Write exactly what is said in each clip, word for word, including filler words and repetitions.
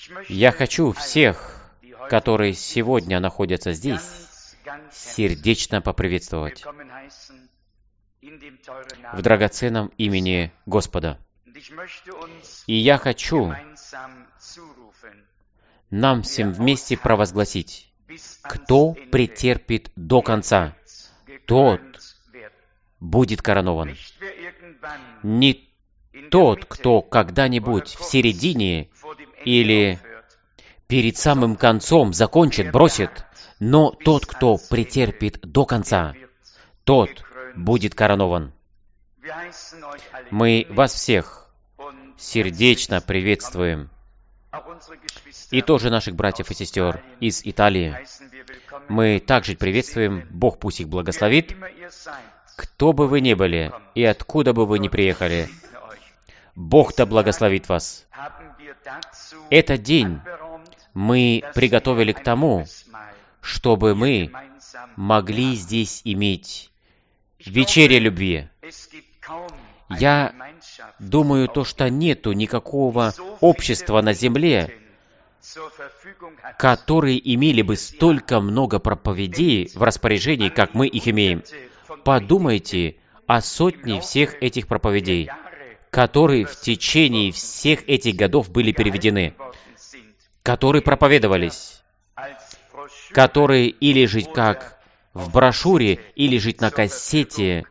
Я хочу всех, которые сегодня находятся здесь, сердечно поприветствовать в драгоценном имени Господа. И я хочу нам всем вместе провозгласить: кто претерпит до конца, тот будет коронован. Не тот, кто когда-нибудь в середине или перед самым концом закончит, бросит, но тот, кто претерпит до конца, тот будет коронован. Мы вас всех сердечно приветствуем. И тоже наших братьев и сестер из Италии. Мы также приветствуем, Бог пусть их благословит. Кто бы вы ни были и откуда бы вы ни приехали, Бог да благословит вас. Этот день мы приготовили к тому, чтобы мы могли здесь иметь вечеря любви. Я думаю, то, что нету никакого общества на земле, которые имели бы столько много проповедей в распоряжении, как мы их имеем. Подумайте о сотне всех этих проповедей, которые в течение всех этих годов были переведены, которые проповедовались, которые или жить как в брошюре, или жить на кассете,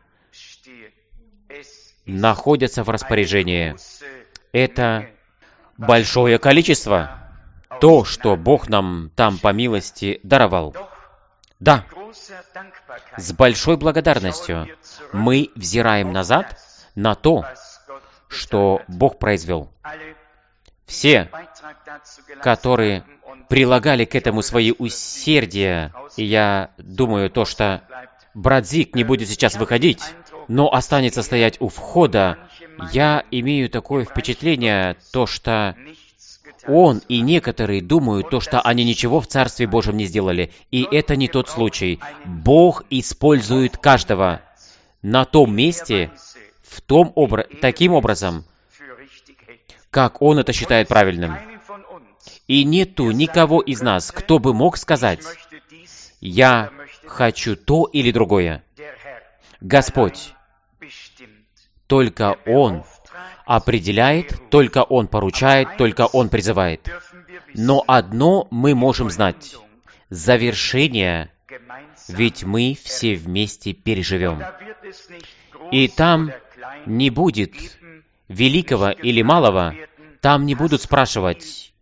находятся в распоряжении. Это большое количество, то, что Бог нам там по милости даровал. Да, с большой благодарностью мы взираем назад на то, что Бог произвел. Все, которые прилагали к этому свои усердия, и я думаю, то, что брат Зик не будет сейчас выходить, но останется стоять у входа, я имею такое впечатление, то, что он и некоторые думают, то, что они ничего в Царстве Божьем не сделали. И это не тот случай. Бог использует каждого на том месте, в том обра... таким образом, как Он это считает правильным. И нету никого из нас, кто бы мог сказать: «Я хочу то или другое». Господь, только Он определяет, только Он поручает, только Он призывает. Но одно мы можем знать: завершение, ведь мы все вместе переживем. И там не будет великого или малого, там не будут спрашивать: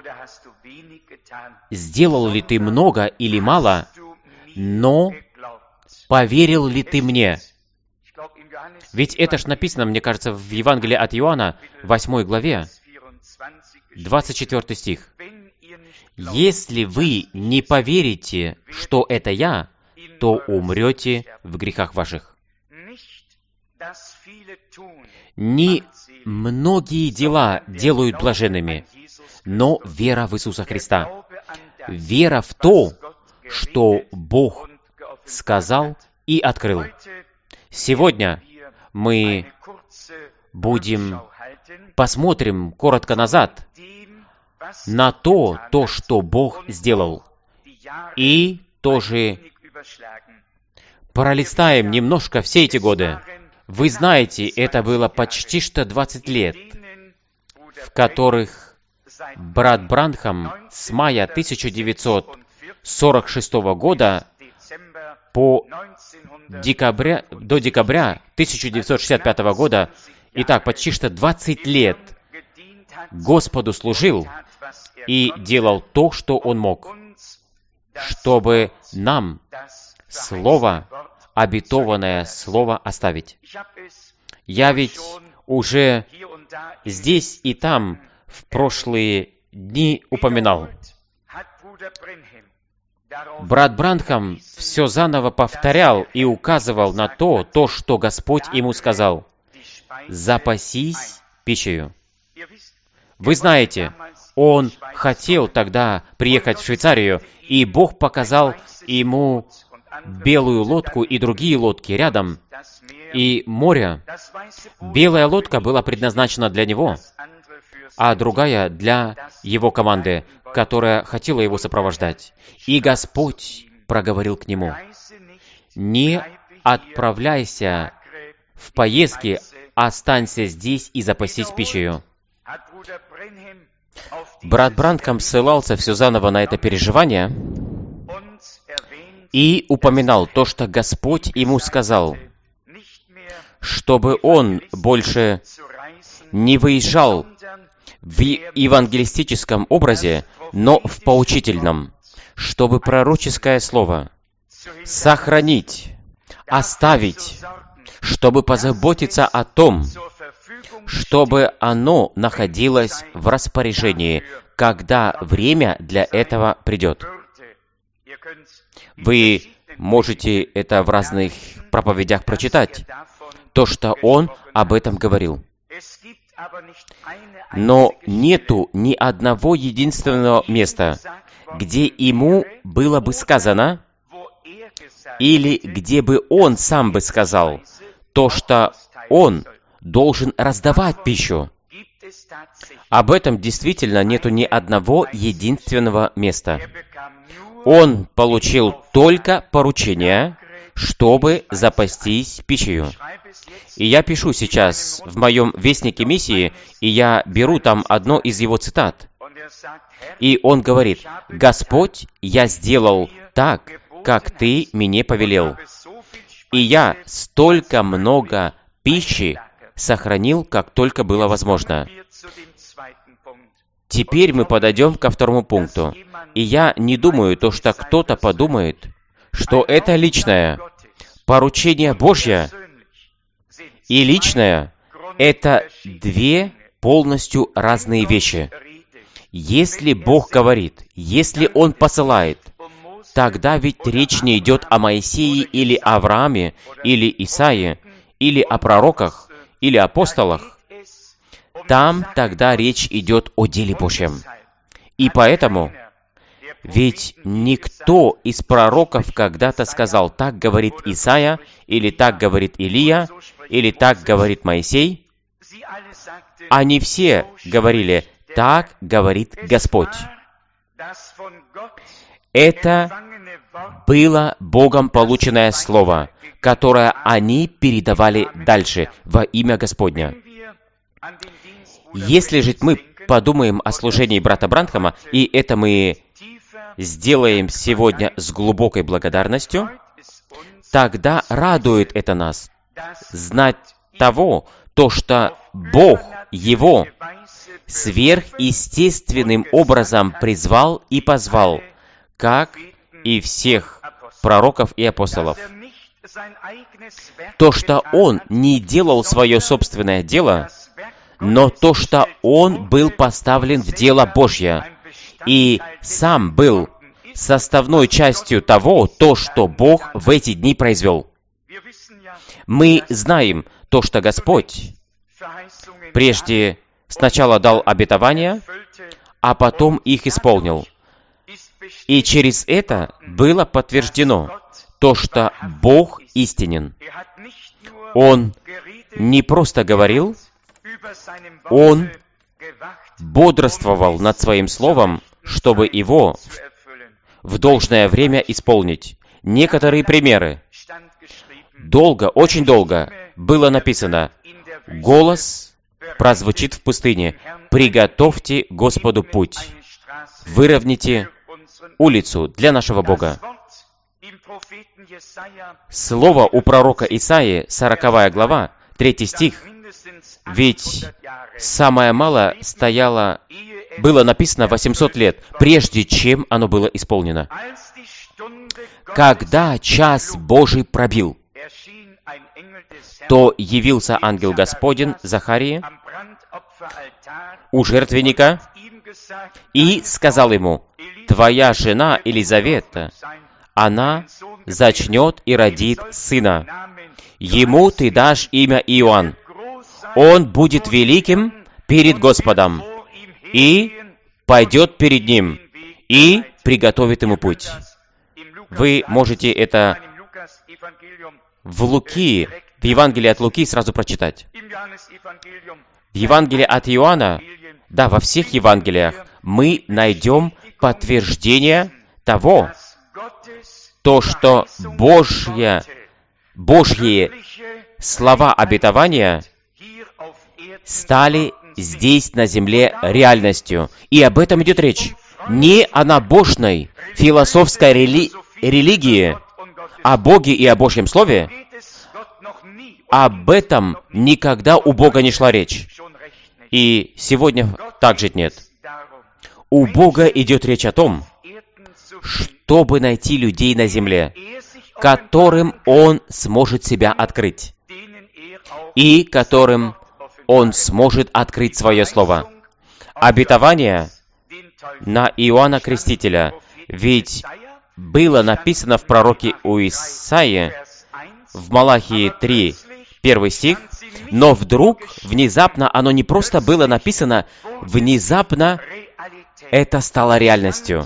сделал ли ты много или мало, но поверил ли ты мне? Ведь это ж написано, мне кажется, в Евангелии от Иоанна, восьмой главе, двадцать четвёртый стих. «Если вы не поверите, что это Я, то умрете в грехах ваших». Не многие дела делают блаженными, но вера в Иисуса Христа. Вера в то, что Бог сказал и открыл. Сегодня мы будем, посмотрим коротко назад на то, то, что Бог сделал. И тоже пролистаем немножко все эти годы. Вы знаете, это было почти что двадцать лет, в которых брат Бранхам с мая тысяча девятьсот сорок шестого года по декабря, до декабря тысяча девятьсот шестьдесят пятого года, итак, почти что двадцать лет Господу служил и делал то, что Он мог, чтобы нам Слово, обетованное Слово оставить. Я ведь уже здесь и там в прошлые дни упоминал. Брат Бранхам все заново повторял и указывал на то, то, что Господь ему сказал: «Запасись пищею». Вы знаете, он хотел тогда приехать в Швейцарию, и Бог показал ему белую лодку и другие лодки рядом, и море. Белая лодка была предназначена для него, а другая для его команды, которая хотела его сопровождать. И Господь проговорил к нему: «Не отправляйся в поездки, останься здесь и запасись пищей». Брат Бранхам ссылался все заново на это переживание и упоминал то, что Господь ему сказал, чтобы он больше не выезжал в евангелистическом образе, но в поучительном, чтобы пророческое слово сохранить, оставить, чтобы позаботиться о том, чтобы оно находилось в распоряжении, когда время для этого придет. Вы можете это в разных проповедях прочитать, то, что он об этом говорил. Но нету ни одного единственного места, где ему было бы сказано, или где бы он сам бы сказал, то, что он должен раздавать пищу. Об этом действительно нету ни одного единственного места. Он получил только поручение, чтобы запастись пищей. И я пишу сейчас в моем вестнике миссии, и я беру там одно из его цитат. И он говорит: «Господь, я сделал так, как Ты мне повелел. И я столько много пищи сохранил, как только было возможно». Теперь мы подойдем ко второму пункту. И я не думаю, то, что кто-то подумает, что это личное поручение Божье и личное — это две полностью разные вещи. Если Бог говорит, если Он посылает, тогда ведь речь не идет о Моисее или Аврааме, или Исаии, или о пророках, или апостолах. Там тогда речь идет о деле Божьем. И поэтому, ведь никто из пророков когда-то сказал: «Так говорит Исаия», или «Так говорит Илия», или «Так говорит Моисей». Они все говорили: «Так говорит Господь». Это было Богом полученное слово, которое они передавали дальше во имя Господня. Если же мы подумаем о служении брата Бранхама, и это мы сделаем сегодня с глубокой благодарностью, тогда радует это нас знать того, то, что Бог Его сверхъестественным образом призвал и позвал, как и всех пророков и апостолов. То, что Он не делал свое собственное дело, но то, что Он был поставлен в дело Божье, и сам был составной частью того, то, что Бог в эти дни произвел. Мы знаем то, что Господь прежде сначала дал обетования, а потом их исполнил. И через это было подтверждено то, что Бог истинен. Он не просто говорил, Он бодрствовал над Своим Словом, чтобы его в должное время исполнить. Некоторые примеры. Долго, очень долго было написано: «Голос прозвучит в пустыне: приготовьте Господу путь, выровняйте улицу для нашего Бога». Слово у пророка Исаии, сороковая глава, третий стих, ведь самое мало стояло, было написано восемьсот лет, прежде чем оно было исполнено. Когда час Божий пробил, то явился ангел Господень Захарии у жертвенника и сказал ему: «Твоя жена Елизавета, она зачнет и родит сына. Ему ты дашь имя Иоанн. Он будет великим перед Господом, и пойдет перед Ним, и приготовит Ему путь». Вы можете это в Луки, в Евангелии от Луки сразу прочитать. В Евангелии от Иоанна Да, во всех Евангелиях мы найдем подтверждение того, то, что Божья, Божьи слова обетования стали здесь, на земле, реальностью. И об этом идет речь. Не о набожной, философской рели... религии, о Боге и о Божьем Слове. Об этом никогда у Бога не шла речь. И сегодня также нет. У Бога идет речь о том, чтобы найти людей на земле, которым Он сможет себя открыть, и которым Он сможет открыть Свое Слово. Обетование на Иоанна Крестителя, ведь было написано в пророке у Исаии, в Малахии три, первый стих, но вдруг, внезапно, оно не просто было написано, внезапно это стало реальностью.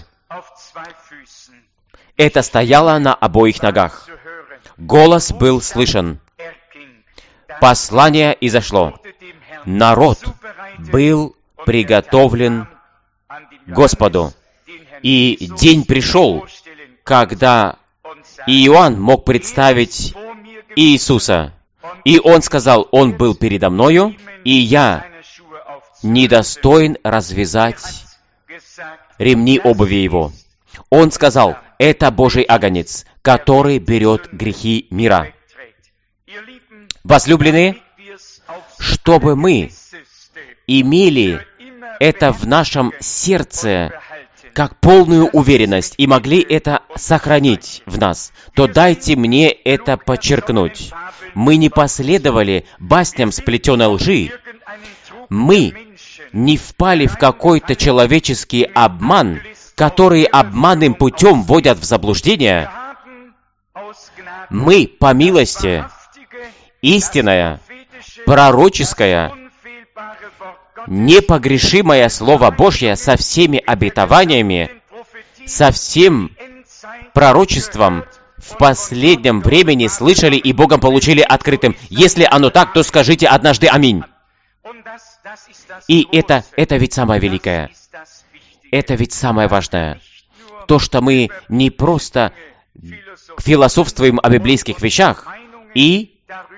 Это стояло на обоих ногах. Голос был слышен. Послание изошло. Народ был приготовлен Господу. И день пришел, когда Иоанн мог представить Иисуса. И он сказал, Он был передо мною, и я недостоин развязать ремни обуви Его. Он сказал, это Божий агнец, который берет грехи мира. Возлюбленные, чтобы мы имели это в нашем сердце как полную уверенность и могли это сохранить в нас, то дайте мне это подчеркнуть. Мы не последовали басням сплетенной лжи. Мы не впали в какой-то человеческий обман, который обманным путем вводят в заблуждение. Мы, по милости, истинное, пророческое, непогрешимое Слово Божье со всеми обетованиями, со всем пророчеством в последнем времени слышали и Богом получили открытым. Если оно так, то скажите однажды «Аминь». И это, это ведь самое великое. Это ведь самое важное. То, что мы не просто философствуем о библейских вещах и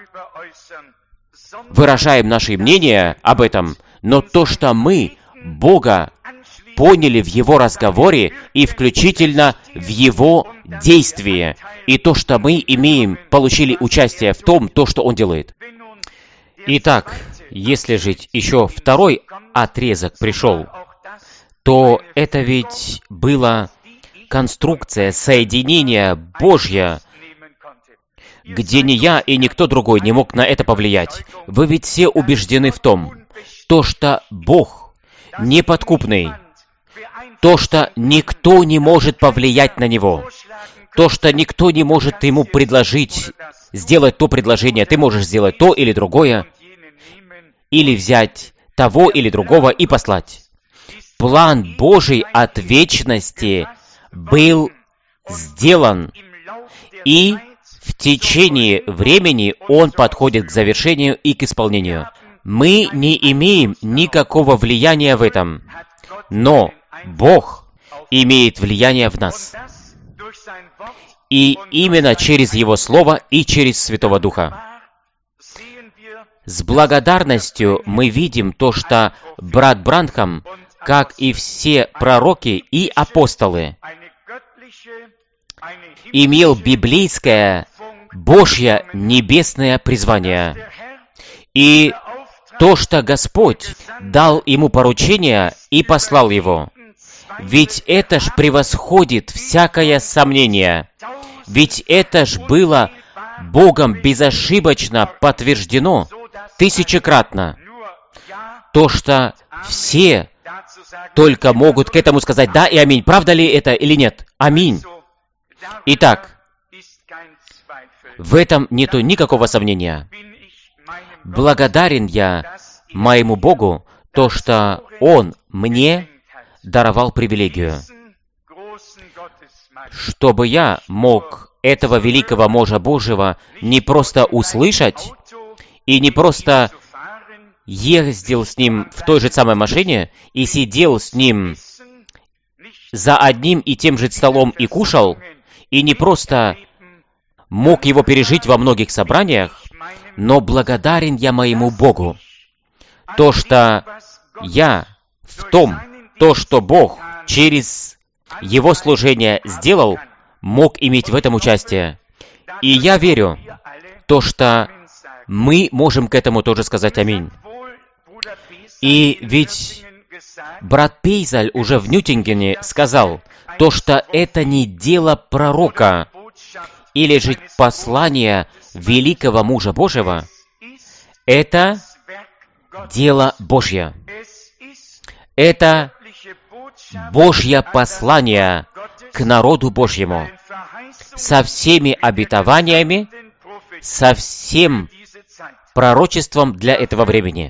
выражаем наши мнения об этом, но то, что мы Бога поняли в Его разговоре и включительно в Его действии, и то, что мы имеем, получили участие в том, то, что Он делает. Итак, если же еще второй отрезок пришел, то это ведь была конструкция соединения Божья, где ни я и никто другой не мог на это повлиять. Вы ведь все убеждены в том, то, что Бог неподкупный, то, что никто не может повлиять на Него, то, что никто не может Ему предложить, сделать то предложение, ты можешь сделать то или другое, или взять того или другого и послать. План Божий от вечности был сделан, и в течение времени он подходит к завершению и к исполнению. Мы не имеем никакого влияния в этом, но Бог имеет влияние в нас. И именно через Его Слово и через Святого Духа. С благодарностью мы видим то, что брат Бранхам, как и все пророки и апостолы, имел библейское, Божье небесное призвание. И то, что Господь дал ему поручение и послал его, ведь это ж превосходит всякое сомнение. Ведь это ж было Богом безошибочно подтверждено тысячекратно. То, что все только могут к этому сказать «да» и «аминь». Правда ли это или нет? Аминь. Итак, в этом нету никакого сомнения. Благодарен я моему Богу, то, что Он мне даровал привилегию, чтобы я мог этого великого мужа Божьего не просто услышать и не просто ездил с ним в той же самой машине и сидел с ним за одним и тем же столом и кушал, и не просто мог его пережить во многих собраниях, но благодарен я моему Богу. То, что я в том, то, что Бог через его служение сделал, мог иметь в этом участие. И я верю, то, что мы можем к этому тоже сказать аминь. И ведь брат Пейзаль уже в Ньютингене сказал, то, что это не дело пророка или же послание великого мужа Божьего, это дело Божье. Это Божье послание к народу Божьему, со всеми обетованиями, со всем пророчеством для этого времени.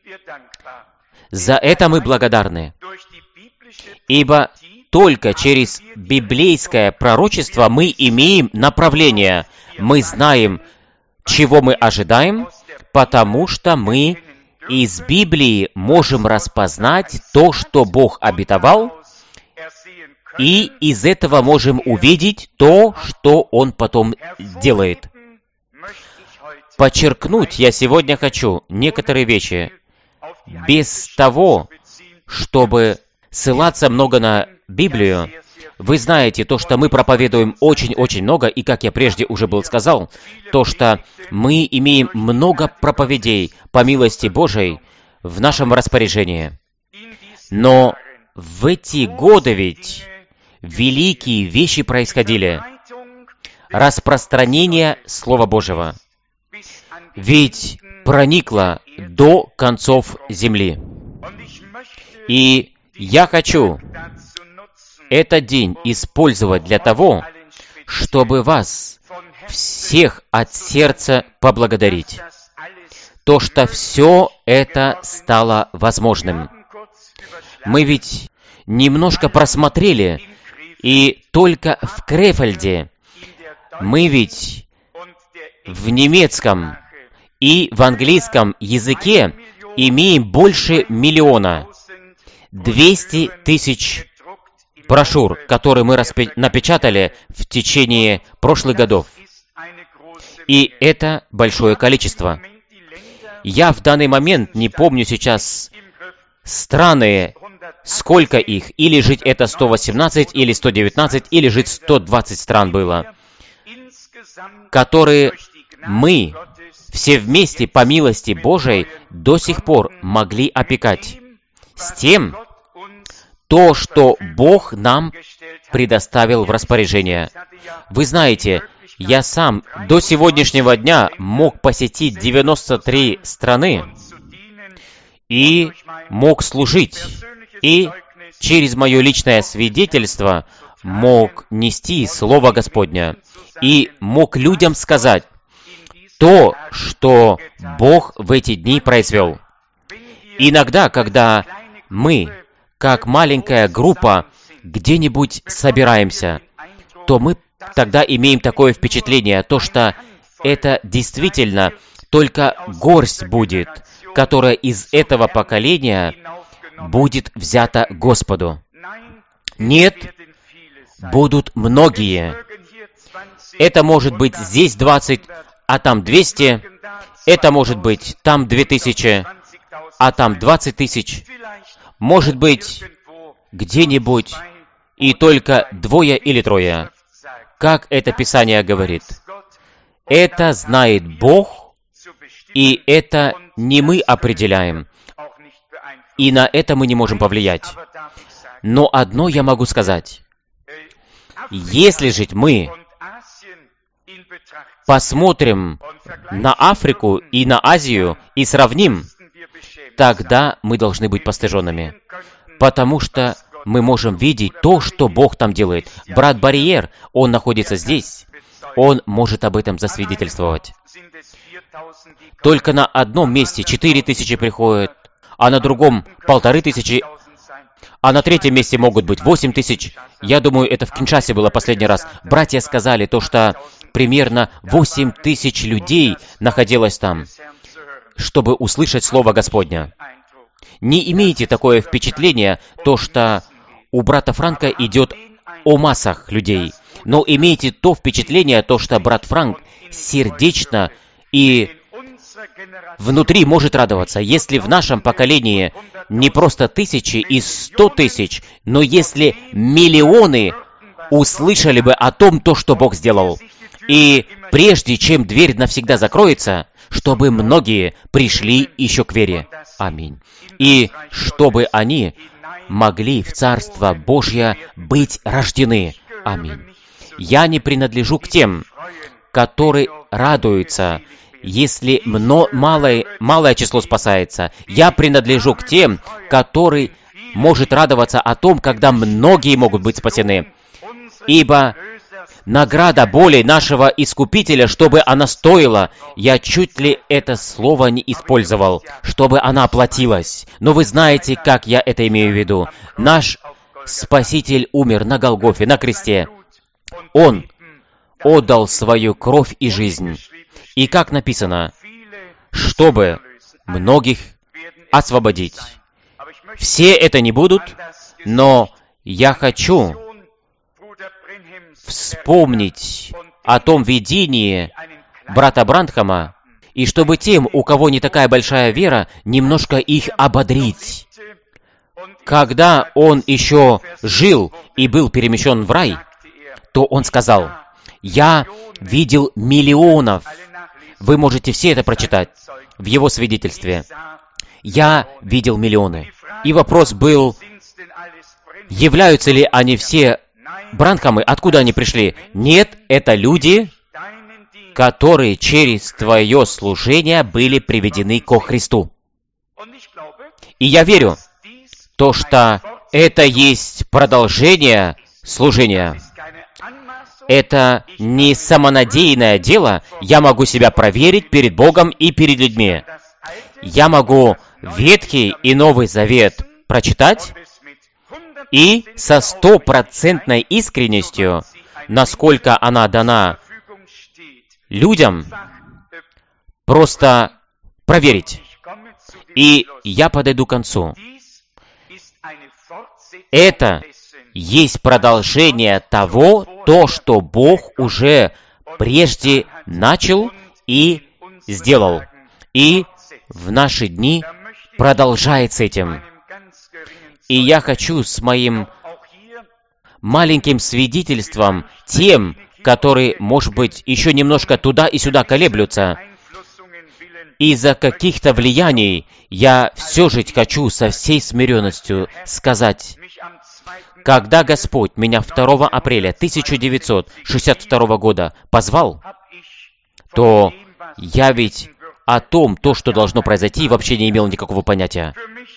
За это мы благодарны, ибо только через библейское пророчество мы имеем направление. Мы знаем, чего мы ожидаем, потому что мы из Библии можем распознать то, что Бог обетовал, и из этого можем увидеть то, что Он потом делает. Подчеркнуть я сегодня хочу некоторые вещи, без того, чтобы ссылаться много на Библию. Вы знаете, то, что мы проповедуем очень-очень много, и, как я прежде уже был сказал, то, что мы имеем много проповедей по милости Божией в нашем распоряжении. Но в эти годы ведь великие вещи происходили. Распространение Слова Божьего ведь проникло до концов земли. И я хочу этот день использовать для того, чтобы вас всех от сердца поблагодарить. То, что все это стало возможным. Мы ведь немножко просмотрели, и только в Крефельде мы ведь в немецком и в английском языке имеем больше миллиона, двести тысяч брошюр, которые мы распи- напечатали в течение прошлых годов. И это большое количество. Я в данный момент не помню сейчас страны, сколько их, или жить это сто восемнадцать, или сто девятнадцать, или жить сто двадцать стран было, которые мы все вместе по милости Божией до сих пор могли опекать с тем, то, что Бог нам предоставил в распоряжение. Вы знаете, я сам до сегодняшнего дня мог посетить девяносто три страны и мог служить, и через мое личное свидетельство мог нести Слово Господне, и мог людям сказать то, что Бог в эти дни произвел. Иногда, когда мы, как маленькая группа, где-нибудь собираемся, то мы тогда имеем такое впечатление, то, что это действительно только горсть будет, которая из этого поколения будет взята Господу. Нет, будут многие. Это может быть здесь двадцать, а там двести. Это может быть там две тысячи, а там двадцать тысяч. Может быть, где-нибудь и только двое или трое. Как это Писание говорит. Это знает Бог, и это не мы определяем. И на это мы не можем повлиять. Но одно я могу сказать. Если же мы посмотрим на Африку и на Азию и сравним, тогда мы должны быть постыженными. Потому что мы можем видеть то, что Бог там делает. Брат Барьер, он находится здесь. Он может об этом засвидетельствовать. Только на одном месте четыре тысячи приходят, а на другом полторы тысячи, а на третьем месте могут быть восемь тысяч. Я думаю, это в Киншасе было последний раз. Братья сказали то, что примерно восемь тысяч людей находилось там, чтобы услышать Слово Господня. Не имейте такое впечатление, то, что у брата Франка идет о массах людей, но имейте то впечатление, то, что брат Франк сердечно и внутри может радоваться, если в нашем поколении не просто тысячи и сто тысяч, но если миллионы услышали бы о том, то, что Бог сделал. И прежде чем дверь навсегда закроется, чтобы многие пришли еще к вере. Аминь. И чтобы они могли в Царство Божье быть рождены. Аминь. Я не принадлежу к тем, которые радуются, если мно, малое, малое число спасается. Я принадлежу к тем, которые может радоваться о том, когда многие могут быть спасены. Ибо награда боли нашего Искупителя, чтобы она стоила, я чуть ли это слово не использовал, чтобы она оплатилась. Но вы знаете, как я это имею в виду. Наш Спаситель умер на Голгофе, на кресте. Он отдал свою кровь и жизнь. И как написано, чтобы многих освободить. Все это не будут, но я хочу вспомнить о том видении брата Бранхама, и чтобы тем, у кого не такая большая вера, немножко их ободрить. Когда он еще жил и был перемещен в рай, то он сказал, «Я видел миллионов». Вы можете все это прочитать в его свидетельстве. «Я видел миллионы». И вопрос был, являются ли они все Бранхамы, откуда они пришли? Нет, это люди, которые через твое служение были приведены ко Христу. И я верю, то, что это есть продолжение служения. Это не самонадеянное дело. Я могу себя проверить перед Богом и перед людьми. Я могу Ветхий и Новый Завет прочитать, и со стопроцентной искренностью, насколько она дана людям, просто проверить. И я подойду к концу. Это есть продолжение того, то, что Бог уже прежде начал и сделал. И в наши дни продолжает с этим. И я хочу с моим маленьким свидетельством тем, которые, может быть, еще немножко туда и сюда колеблются, из-за каких-то влияний, я все же хочу со всей смиренностью сказать, когда Господь меня второго апреля тысяча девятьсот шестьдесят второго года позвал, то я ведь о том, то, что должно произойти, вообще не имел никакого понятия.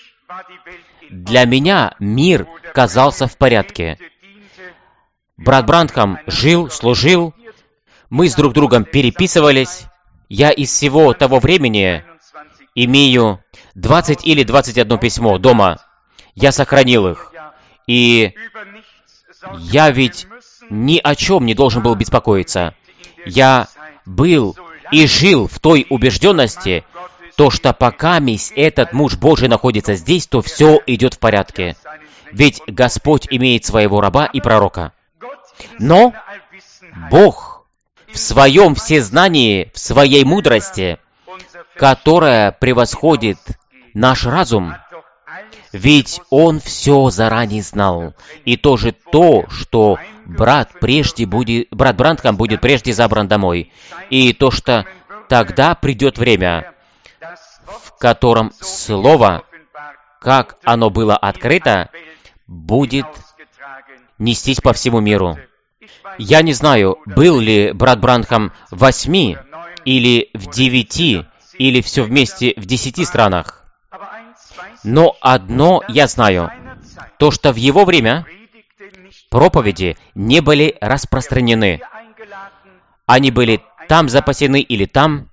Для меня мир казался в порядке. Брат Бранхам жил, служил, мы с друг другом переписывались. Я из всего того времени имею двадцать или двадцать одно письмо дома. Я сохранил их. И я ведь ни о чем не должен был беспокоиться. Я был и жил в той убежденности, то, что пока этот муж Божий находится здесь, то все идет в порядке. Ведь Господь имеет своего раба и пророка. Но Бог в своем всезнании, в своей мудрости, которая превосходит наш разум, ведь Он все заранее знал. И тоже то, что брат, прежде будет, брат Бранхам будет прежде забран домой. И то, что тогда придет время, в котором Слово, как оно было открыто, будет нестись по всему миру. Я не знаю, был ли брат Бранхам в восьми, или в девяти, или все вместе в десяти странах. Но одно я знаю, то, что в его время проповеди не были распространены. Они были там запасены или там,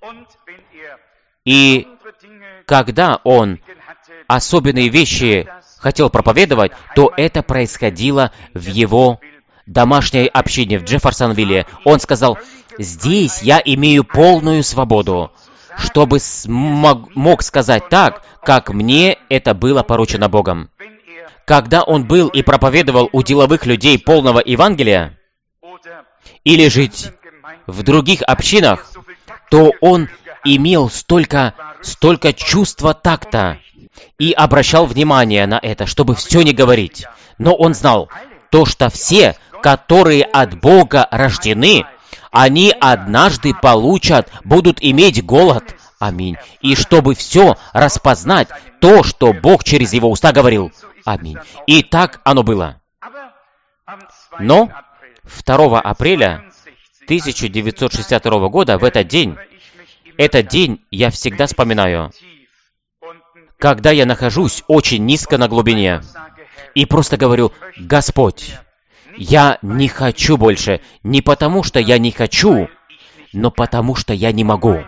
и когда он особенные вещи хотел проповедовать, то это происходило в его домашней общине в Джефферсонвилле. Он сказал, «Здесь я имею полную свободу, чтобы смог, мог сказать так, как мне это было поручено Богом. Когда он был и проповедовал у деловых людей полного Евангелия, или жить в других общинах, то он имел столько, столько чувства такта и обращал внимание на это, чтобы все не говорить. Но он знал то, что все, которые от Бога рождены, они однажды получат, будут иметь голод. Аминь. И чтобы все распознать, то, что Бог через его уста говорил. Аминь. И так оно было. Но второго апреля тысяча девятьсот шестьдесят второго года, в этот день, этот день я всегда вспоминаю, когда я нахожусь очень низко на глубине и просто говорю: «Господь, я не хочу больше, не потому что я не хочу, но потому что я не могу».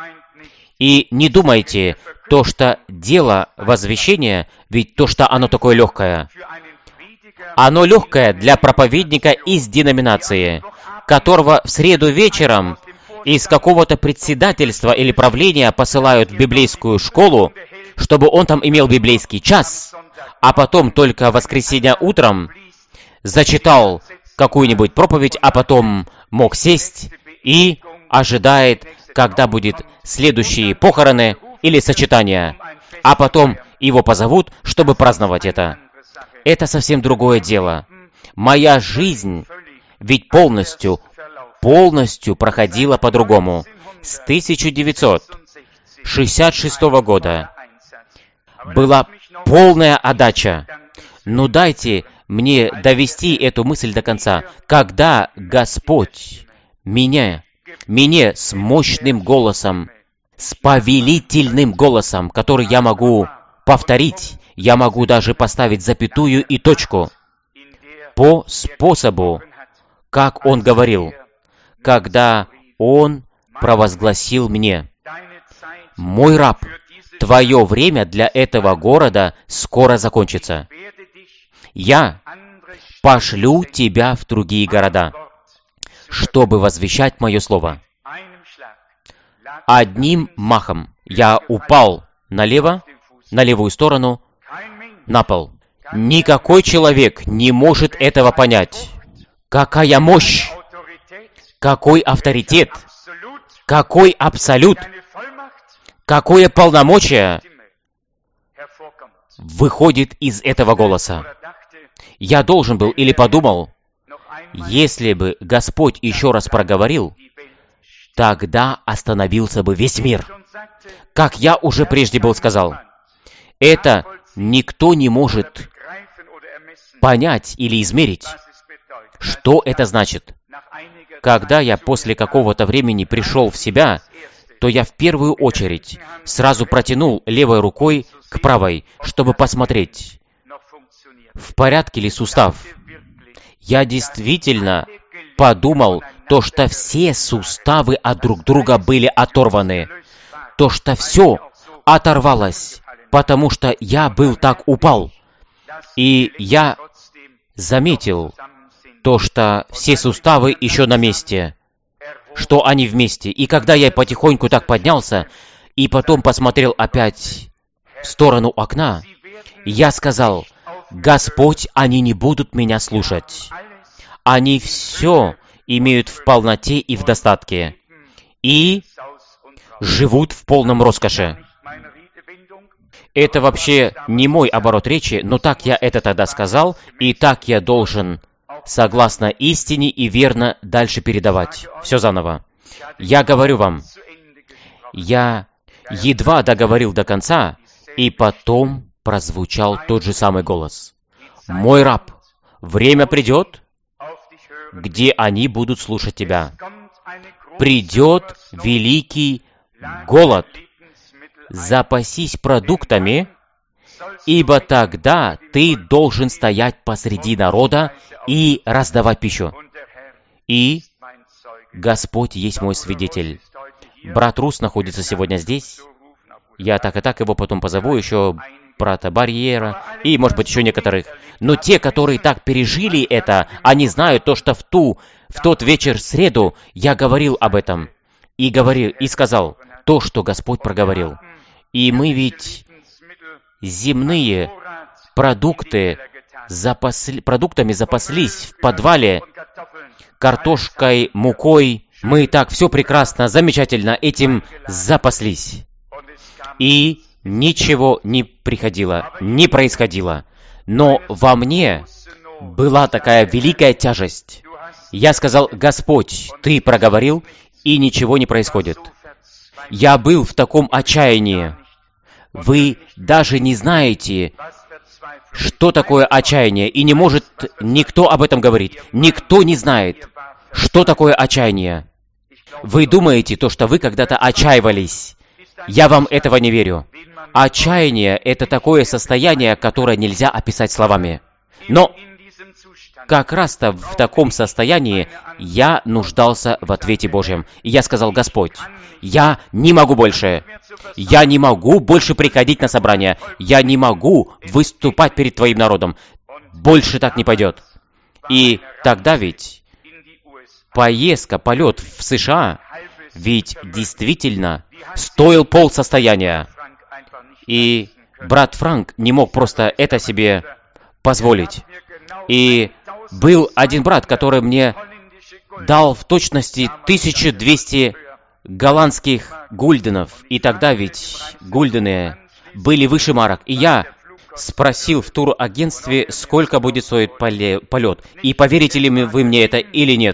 И не думайте, то, что дело возвещения, ведь то, что оно такое легкое, оно легкое для проповедника из деноминации, которого в среду вечером из какого-то председательства или правления посылают в библейскую школу, чтобы он там имел библейский час, а потом только в воскресенье утром зачитал какую-нибудь проповедь, а потом мог сесть и ожидает, когда будет следующие похороны или сочетания, а потом его позовут, чтобы праздновать это. Это совсем другое дело. Моя жизнь ведь полностью, полностью проходила по-другому. С тысяча девятьсот шестьдесят шестого года была полная отдача. Но дайте мне довести эту мысль до конца. Когда Господь меня, меня с мощным голосом, с повелительным голосом, который я могу повторить, я могу даже поставить запятую и точку по способу, как Он говорил, когда Он провозгласил мне: «Мой раб, твое время для этого города скоро закончится. Я пошлю тебя в другие города, чтобы возвещать мое слово». Одним махом я упал налево, на левую сторону, на пол. Никакой человек не может этого понять. Какая мощь, какой авторитет, какой абсолют, какое полномочие выходит из этого голоса. Я должен был или подумал, если бы Господь еще раз проговорил, тогда остановился бы весь мир. Как я уже прежде был сказал, это никто не может понять или измерить, что это значит. Когда я после какого-то времени пришел в себя, то я в первую очередь сразу протянул левой рукой к правой, чтобы посмотреть, в порядке ли сустав. Я действительно подумал, то, что все суставы от друг друга были оторваны, то, что все оторвалось, потому что я был так упал. И я заметил то, что все суставы еще на месте, что они вместе. И когда я потихоньку так поднялся, и потом посмотрел опять в сторону окна, я сказал: «Господь, они не будут меня слушать. Они все имеют в полноте и в достатке, и живут в полном роскоши». Это вообще не мой оборот речи, но так я это тогда сказал, и так я должен, согласно истине и верно, дальше передавать. Все заново. Я говорю вам, я едва договорил до конца, и потом прозвучал тот же самый голос. «Мой раб, время придет, где они будут слушать тебя. Придет великий голод. Запасись продуктами, ибо тогда ты должен стоять посреди народа и раздавать пищу». И Господь есть мой свидетель. Брат Рус находится сегодня здесь. Я так и так его потом позову, еще брата Барьера, и, может быть, еще некоторых. Но те, которые так пережили это, они знают то, что в ту, в тот вечер в среду я говорил об этом. И говорил, и сказал, то, что Господь проговорил. И мы ведь земные продукты запасли, продуктами запаслись в подвале, картошкой, мукой. Мы так все прекрасно, замечательно этим запаслись. И ничего не приходило, не происходило. Но во мне была такая великая тяжесть. Я сказал: Господь, Ты проговорил, и ничего не происходит. Я был в таком отчаянии. Вы даже не знаете, что такое отчаяние, и не может никто об этом говорить. Никто не знает, что такое отчаяние. Вы думаете, то, что вы когда-то отчаивались. Я вам этого не верю. Отчаяние — это такое состояние, которое нельзя описать словами. Но как раз-то в таком состоянии я нуждался в ответе Божьем. И я сказал: Господь, я не могу больше. Я не могу больше приходить на собрания. Я не могу выступать перед Твоим народом. Больше так не пойдет. И тогда ведь поездка, полет в США ведь действительно стоил полсостояния. И брат Франк не мог просто это себе позволить. И был один брат, который мне дал в точности тысячу двести голландских гульденов. И тогда ведь гульдены были выше марок. И я спросил в турагентстве, сколько будет стоить полет. И поверите ли вы мне это или нет?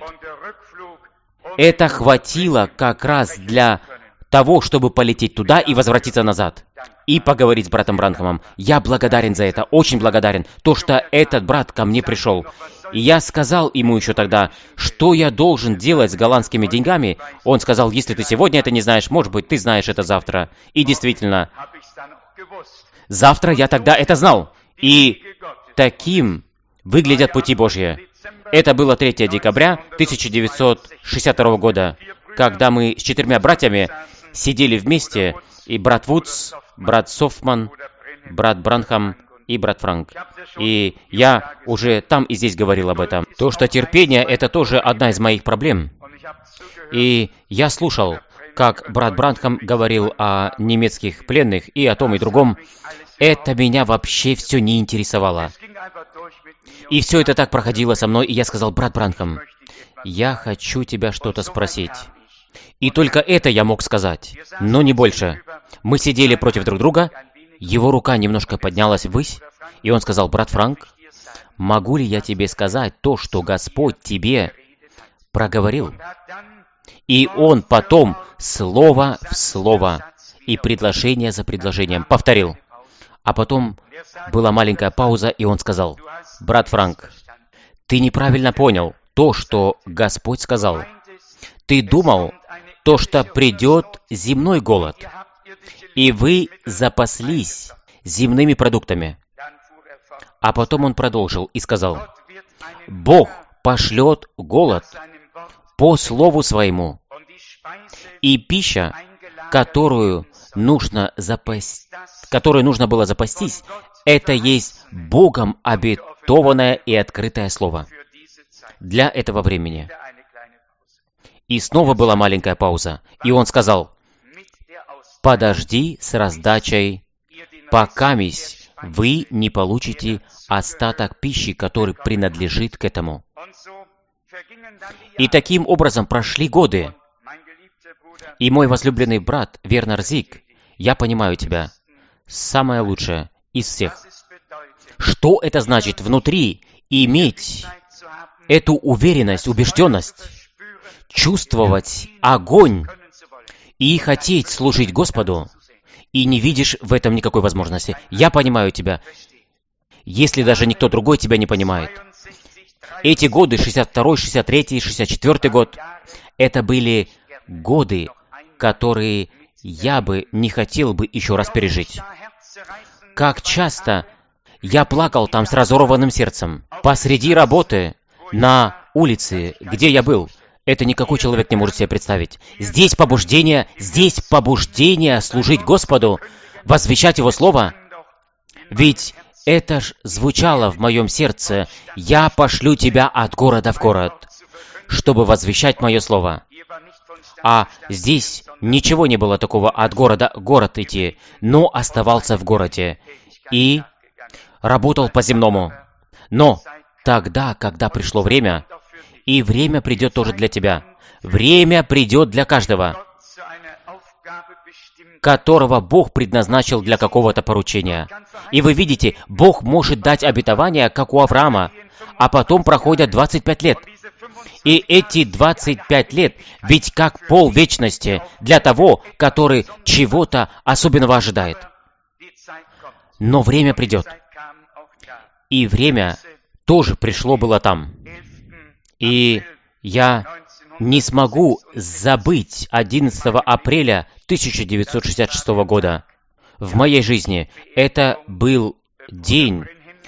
Это хватило как раз для того, чтобы полететь туда и возвратиться назад. И поговорить с братом Бранхамом. Я благодарен за это, очень благодарен. То, что этот брат ко мне пришел. И я сказал ему еще тогда, что я должен делать с голландскими деньгами. Он сказал: если ты сегодня это не знаешь, может быть, ты знаешь это завтра. И действительно, завтра я тогда это знал. И таким выглядят пути Божьи. Это было третьего декабря тысяча девятьсот шестьдесят второго года, когда мы с четырьмя братьями сидели вместе, и брат Вудс, брат Софман, брат Бранхам и брат Франк. И я уже там и здесь говорил об этом. То, что терпение — это тоже одна из моих проблем. И я слушал, как брат Бранхам говорил о немецких пленных и о том и другом. Это меня вообще все не интересовало. И все это так проходило со мной, и я сказал: брат Бранхам, я хочу тебя что-то спросить. И только это я мог сказать, но не больше. Мы сидели против друг друга, его рука немножко поднялась ввысь, и он сказал: брат Франк, могу ли я тебе сказать то, что Господь тебе проговорил? И он потом слово в слово и предложение за предложением повторил. А потом была маленькая пауза, и он сказал: брат Франк, ты неправильно понял то, что Господь сказал. Ты думал, то, что придет земной голод, и вы запаслись земными продуктами. А потом он продолжил и сказал: Бог пошлет голод по слову своему, и пища, которую нужно запас... которую нужно было запастись, это есть Богом обетованное и открытое слово для этого времени. И снова была маленькая пауза, и он сказал: подожди с раздачей, покамись вы не получите остаток пищи, который принадлежит к этому. И таким образом прошли годы. И мой возлюбленный брат Вернер Зиг, я понимаю тебя, самое лучшее из всех. Что это значит внутри иметь эту уверенность, убежденность, чувствовать огонь и хотеть служить Господу, и не видишь в этом никакой возможности? Я понимаю тебя, если даже никто другой тебя не понимает. Эти годы, шестьдесят второй, шестьдесят третий, шестьдесят четвёртый год, это были годы, которые я бы не хотел бы еще раз пережить. Как часто я плакал там с разорванным сердцем, посреди работы, на улице, где я был. Это никакой человек не может себе представить. Здесь побуждение, здесь побуждение служить Господу, возвещать Его Слово. Ведь это ж звучало в моем сердце: «Я пошлю тебя от города в город, чтобы возвещать Мое Слово». А здесь ничего не было такого от города город идти, но оставался в городе и работал по-земному. Но тогда, когда пришло время, и время придет тоже для тебя, время придет для каждого, которого Бог предназначил для какого-то поручения. И вы видите, Бог может дать обетование, как у Авраама, а потом проходят двадцать пять лет. И эти двадцать пять лет ведь как пол вечности для того, который чего-то особенного ожидает. Но время придет. И время тоже пришло было там. И я не смогу забыть одиннадцатого апреля тысяча девятьсот шестьдесят шестого года. В моей жизни это был день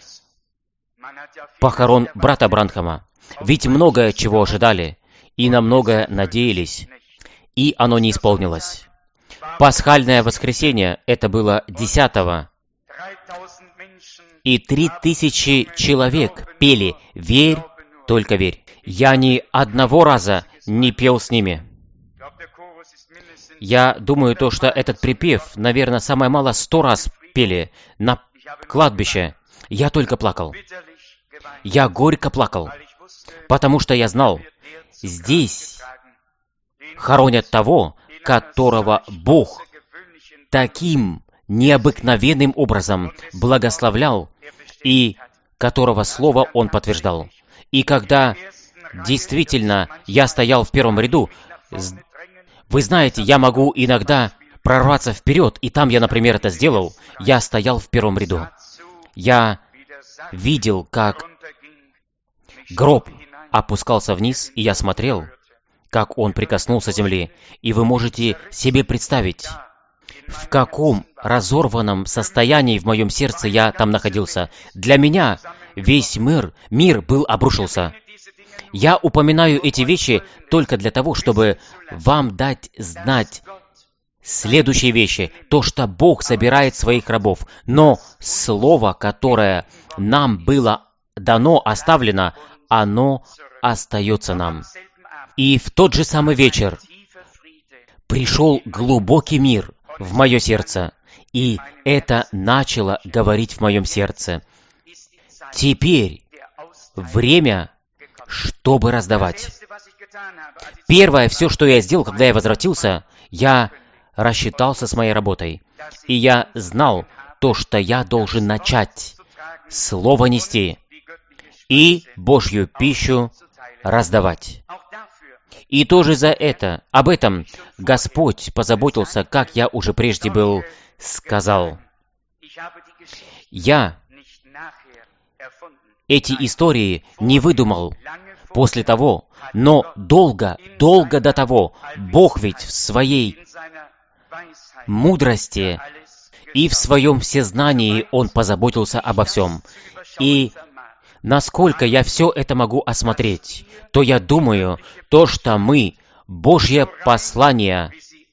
похорон брата Бранхама. Ведь многое чего ожидали, и на многое надеялись, и оно не исполнилось. Пасхальное воскресенье, это было десятого, и три тысячи человек пели «Верь, только верь». Я ни одного раза не пел с ними. Я думаю, то, что этот припев, наверное, самое мало сто раз пели на кладбище. Я только плакал. Я горько плакал, потому что я знал, здесь хоронят того, которого Бог таким необыкновенным образом благословлял и которого слово Он подтверждал. И когда действительно я стоял в первом ряду, вы знаете, я могу иногда прорваться вперед, и там я, например, это сделал. Я стоял в первом ряду. Я видел, как гроб опускался вниз, и я смотрел, как он прикоснулся к земле. И вы можете себе представить, в каком разорванном состоянии в моем сердце я там находился. Для меня весь мир, мир был обрушился. Я упоминаю эти вещи только для того, чтобы вам дать знать следующие вещи. То, что Бог собирает своих рабов. Но слово, которое нам было дано, оставлено, оно остается нам. И в тот же самый вечер пришел глубокий мир в мое сердце. И это начало говорить в моем сердце. Теперь время, чтобы раздавать. Первое, все, что я сделал, когда я возвратился, я рассчитался с моей работой. И я знал то, что я должен начать слово нести и Божью пищу раздавать. И тоже за это, об этом Господь позаботился, как я уже прежде был сказал. Я эти истории не выдумал после того, но долго, долго до того, Бог ведь в своей мудрости и в своем всезнании Он позаботился обо всем. И насколько я все это могу осмотреть, то я думаю, то, что мы, Божье послание,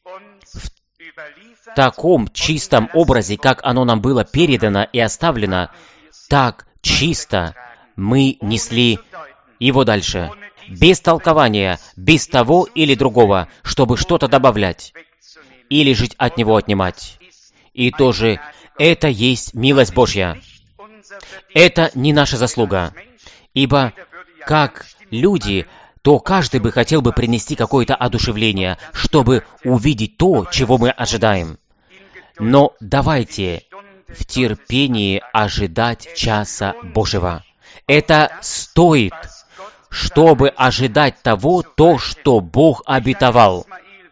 в таком чистом образе, как оно нам было передано и оставлено, так чисто мы несли его дальше, без толкования, без того или другого, чтобы что-то добавлять или жить от него отнимать. И тоже это есть милость Божья. Это не наша заслуга, ибо как люди, то каждый бы хотел бы принести какое-то одушевление, чтобы увидеть то, чего мы ожидаем. Но давайте в терпении ожидать часа Божьего. Это стоит, чтобы ожидать того, то, что Бог обетовал.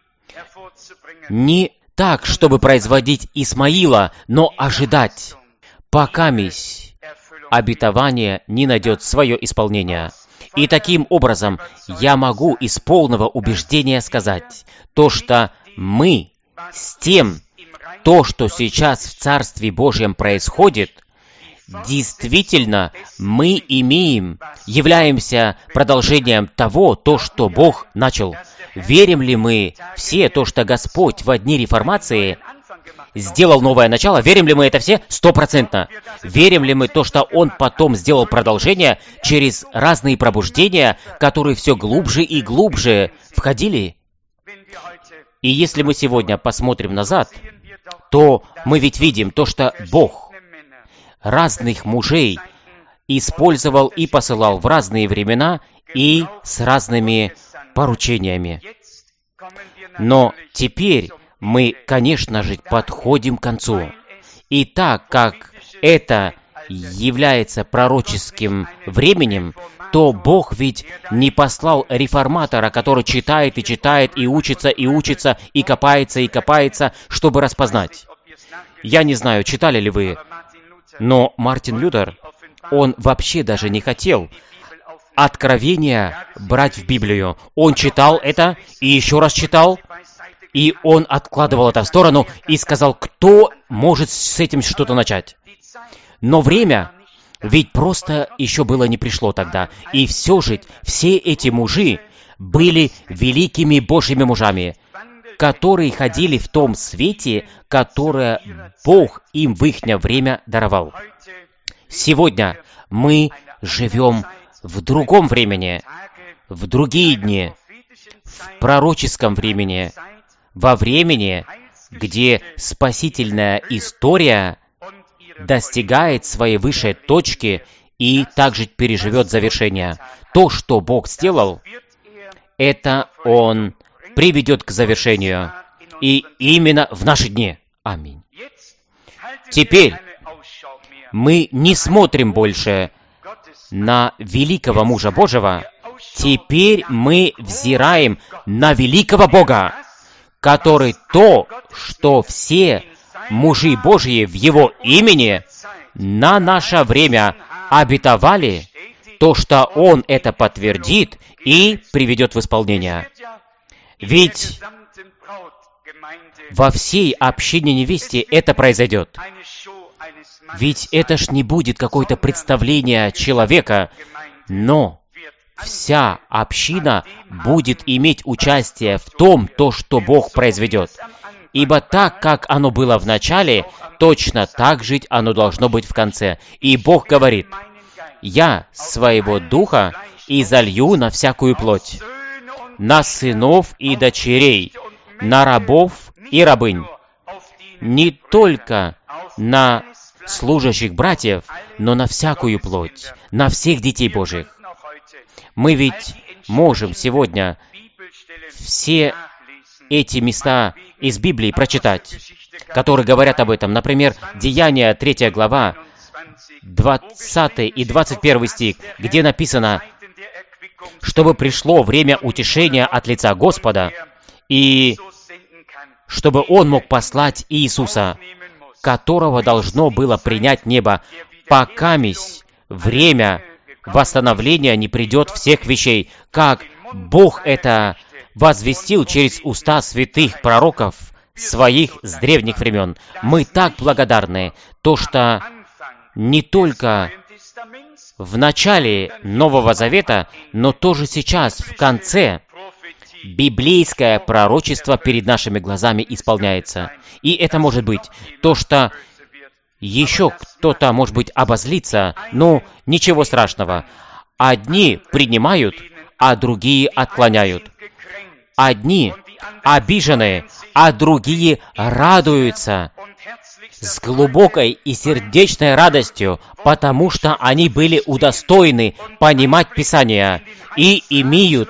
Не так, чтобы производить Исмаила, но ожидать, покамись обетование не найдет свое исполнение. И таким образом я могу из полного убеждения сказать то, что мы с тем, то, что сейчас в Царстве Божьем происходит, действительно мы имеем, являемся продолжением того, то, что Бог начал. Верим ли мы все то, что Господь во дни реформации сделал новое начало? Верим ли мы это все? Стопроцентно. Верим ли мы то, что Он потом сделал продолжение через разные пробуждения, которые все глубже и глубже входили? И если мы сегодня посмотрим назад, то мы ведь видим то, что Бог разных мужей использовал и посылал в разные времена и с разными поручениями. Но теперь мы, конечно же, подходим к концу. И так как это является пророческим временем, то Бог ведь не послал реформатора, который читает и читает, и учится, и учится, и копается, и копается, чтобы распознать. Я не знаю, читали ли вы, но Мартин Лютер, он вообще даже не хотел откровения брать в Библию. Он читал это, и еще раз читал, и он откладывал это в сторону, и сказал, кто может с этим что-то начать. Но время ведь просто еще было не пришло тогда. И все же все эти мужи были великими Божьими мужами, которые ходили в том свете, которое Бог им в ихнее время даровал. Сегодня мы живем в другом времени, в другие дни, в пророческом времени, во времени, где спасительная история достигает своей высшей точки и также переживет завершение. То, что Бог сделал, это Он приведет к завершению. И именно в наши дни. Аминь. Теперь мы не смотрим больше на великого мужа Божьего. Теперь мы взираем на великого Бога, который то, что все мужи Божьи в Его имени на наше время обетовали, то, что Он это подтвердит и приведет в исполнение. Ведь во всей общине невесте это произойдет. Ведь это ж не будет какое-то представление человека, но вся община будет иметь участие в том, то, что Бог произведет. Ибо так, как оно было в начале, точно так же оно должно быть в конце. И Бог говорит, «Я своего духа изолью на всякую плоть, на сынов и дочерей, на рабов и рабынь, не только на служащих братьев, но на всякую плоть, на всех детей Божьих». Мы ведь можем сегодня все эти места из Библии прочитать, которые говорят об этом. Например, Деяния, третья глава, двадцатый и двадцать первый стих, где написано, чтобы пришло время утешения от лица Господа, и чтобы Он мог послать Иисуса, которого должно было принять небо, покамись время восстановления не придет всех вещей, как Бог это возвестил через уста святых пророков своих с древних времен. Мы так благодарны, то, что не только в начале Нового Завета, но тоже сейчас, в конце, библейское пророчество перед нашими глазами исполняется. И это может быть то, что еще кто-то, может быть, обозлится, но ничего страшного. Одни принимают, а другие отклоняют. Одни обижены, а другие радуются с глубокой и сердечной радостью, потому что они были удостоены понимать Писание и имеют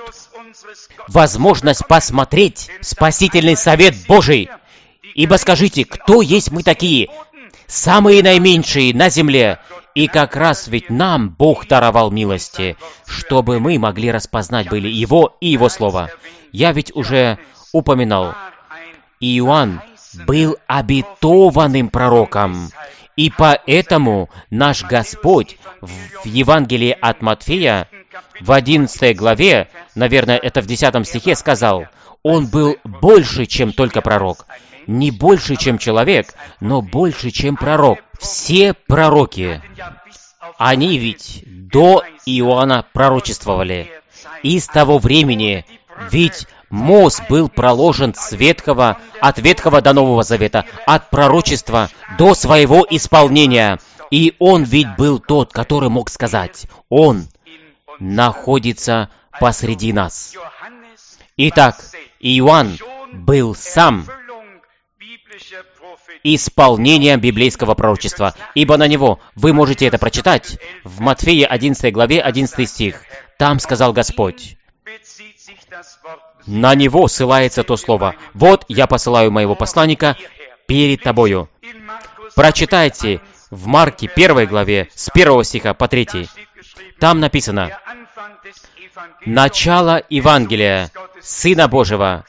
возможность посмотреть спасительный совет Божий. Ибо скажите, кто есть мы такие? Самые наименьшие на земле. И как раз ведь нам Бог даровал милости, чтобы мы могли распознать были Его и Его Слово. Я ведь уже упоминал, Иоанн был обетованным пророком, и поэтому наш Господь в Евангелии от Матфея, в одиннадцатой главе, наверное, это в десятом стихе, сказал, Он был больше, чем только пророк. Не больше, чем человек, но больше, чем пророк. Все пророки, они ведь до Иоанна пророчествовали. И с того времени ведь мост был проложен с Ветхого, от Ветхого до Нового Завета, от пророчества до своего исполнения. И он ведь был тот, который мог сказать, Он находится посреди нас. Итак, Иоанн был сам исполнением библейского пророчества, ибо на него, вы можете это прочитать, в Матфея одиннадцатой главе, одиннадцатый стих, там сказал Господь, на него ссылается то слово, «Вот я посылаю моего посланника перед тобою». Прочитайте в Марке первой главе, с первого стиха по третий. Там написано, «Начало Евангелия Сына Божьего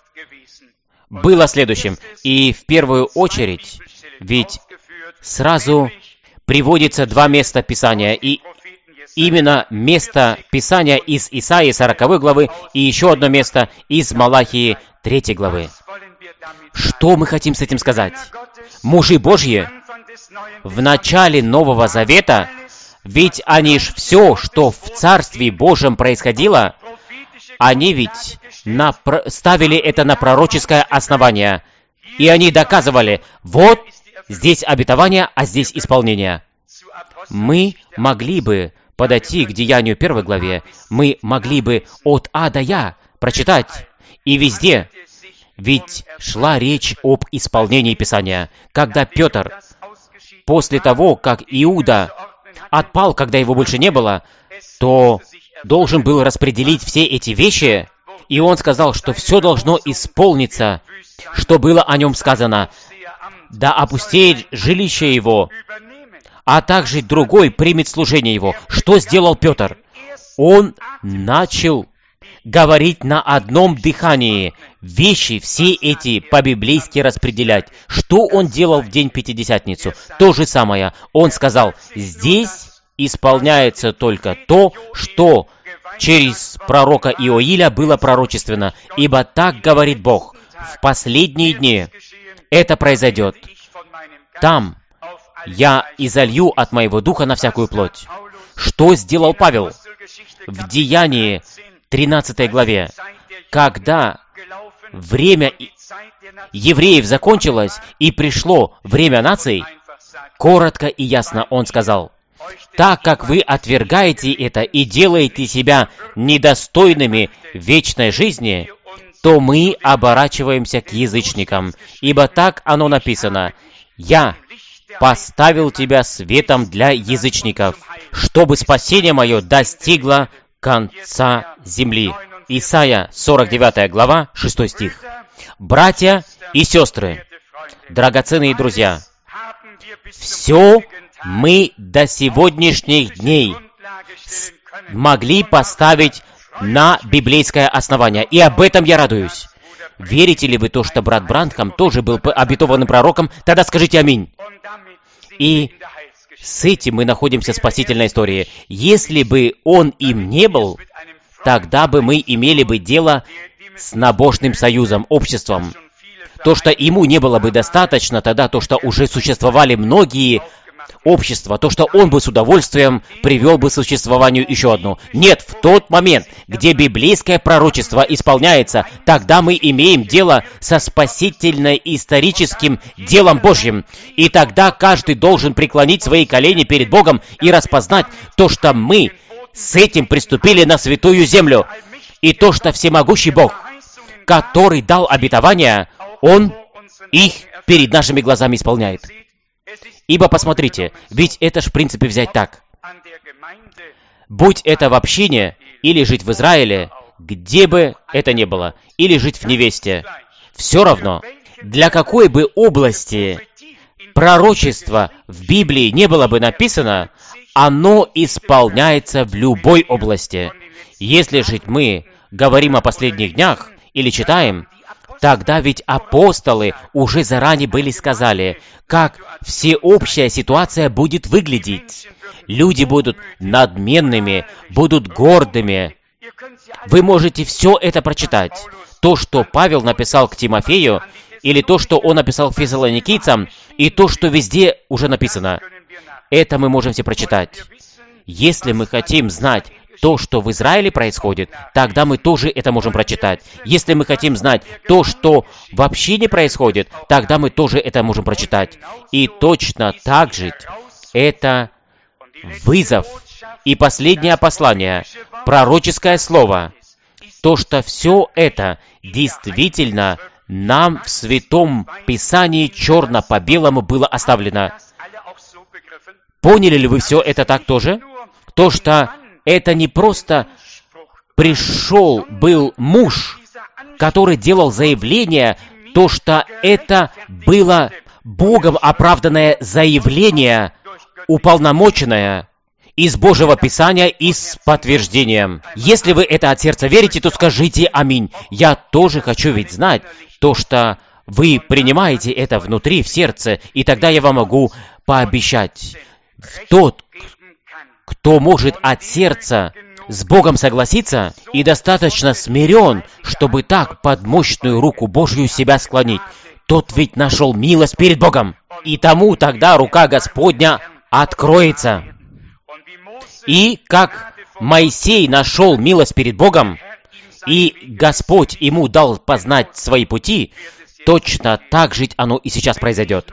было следующим». И в первую очередь, ведь сразу приводится два места Писания, и именно место Писания из Исаии сороковой главы и еще одно место из Малахии третьей главы. Что мы хотим с этим сказать? Мужи Божьи в начале Нового Завета, ведь они ж все, что в Царстве Божьем происходило, они ведь напр- ставили это на пророческое основание. И они доказывали, вот здесь обетование, а здесь исполнение. Мы могли бы подойти к Деянию первой главе, мы могли бы от А до Я прочитать, и везде, ведь шла речь об исполнении Писания. Когда Петр, после того, как Иуда отпал, когда его больше не было, то должен был распределить все эти вещи, и он сказал, что все должно исполниться, что было о нем сказано. Да опустеет жилище его, а также другой примет служение его. Что сделал Петр? Он начал говорить на одном дыхании, вещи все эти по-библейски распределять. Что он делал в день Пятидесятницу? То же самое. Он сказал, здесь исполняется только то, что через пророка Иоиля было пророчественно. Ибо так говорит Бог, в последние дни это произойдет. Там я изолью от моего духа на всякую плоть. Что сделал Павел в Деянии тринадцатой главе, когда время евреев закончилось и пришло время наций? Коротко и ясно он сказал, «Так как вы отвергаете это и делаете себя недостойными вечной жизни, то мы оборачиваемся к язычникам, ибо так оно написано, «Я поставил тебя светом для язычников, чтобы спасение мое достигло конца земли». Исайя сорок девятая глава, шестой стих. Братья и сестры, драгоценные друзья, все мы до сегодняшних дней могли поставить на библейское основание, и об этом я радуюсь. Верите ли вы то, что брат Бранхам тоже был обетованным пророком? Тогда скажите аминь. И с этим мы находимся в спасительной истории. Если бы он им не был, тогда бы мы имели бы дело с набожным союзом, обществом. То, что ему не было бы достаточно, тогда то, что уже существовали многие общества, то, что он бы с удовольствием привел бы к существованию еще одно. Нет, в тот момент, где библейское пророчество исполняется, тогда мы имеем дело со спасительно-историческим делом Божьим. И тогда каждый должен преклонить свои колени перед Богом и распознать то, что мы с этим приступили на святую землю. И то, что всемогущий Бог, который дал обетования, Он их перед нашими глазами исполняет. Ибо посмотрите, ведь это ж в принципе взять так. Будь это в общине, или жить в Израиле, где бы это ни было, или жить в невесте, все равно, для какой бы области пророчества в Библии не было бы написано, оно исполняется в любой области. Если же мы говорим о последних днях, или читаем, тогда ведь апостолы уже заранее были сказали, как всеобщая ситуация будет выглядеть. Люди будут надменными, будут гордыми. Вы можете все это прочитать. То, что Павел написал к Тимофею, или то, что он написал к фессалоникийцам, и то, что везде уже написано. Это мы можем все прочитать. Если мы хотим знать то, что в Израиле происходит, тогда мы тоже это можем прочитать. Если мы хотим знать то, что в общине происходит, тогда мы тоже это можем прочитать. И точно так же это вызов и последнее послание, пророческое слово. То, что все это действительно нам в Святом Писании черно по белому было оставлено. Поняли ли вы все это так тоже? То, что это не просто пришел, был муж, который делал заявление, то, что это было Богом оправданное заявление, уполномоченное из Божьего Писания и с подтверждением. Если вы это от сердца верите, то скажите «Аминь». Я тоже хочу ведь знать то, что вы принимаете это внутри, в сердце, и тогда я вам могу пообещать. Тот, кто может от сердца с Богом согласиться и достаточно смирен, чтобы так под мощную руку Божью себя склонить, тот ведь нашел милость перед Богом, и тому тогда рука Господня откроется. И как Моисей нашел милость перед Богом, и Господь ему дал познать свои пути, точно так же оно и сейчас произойдет.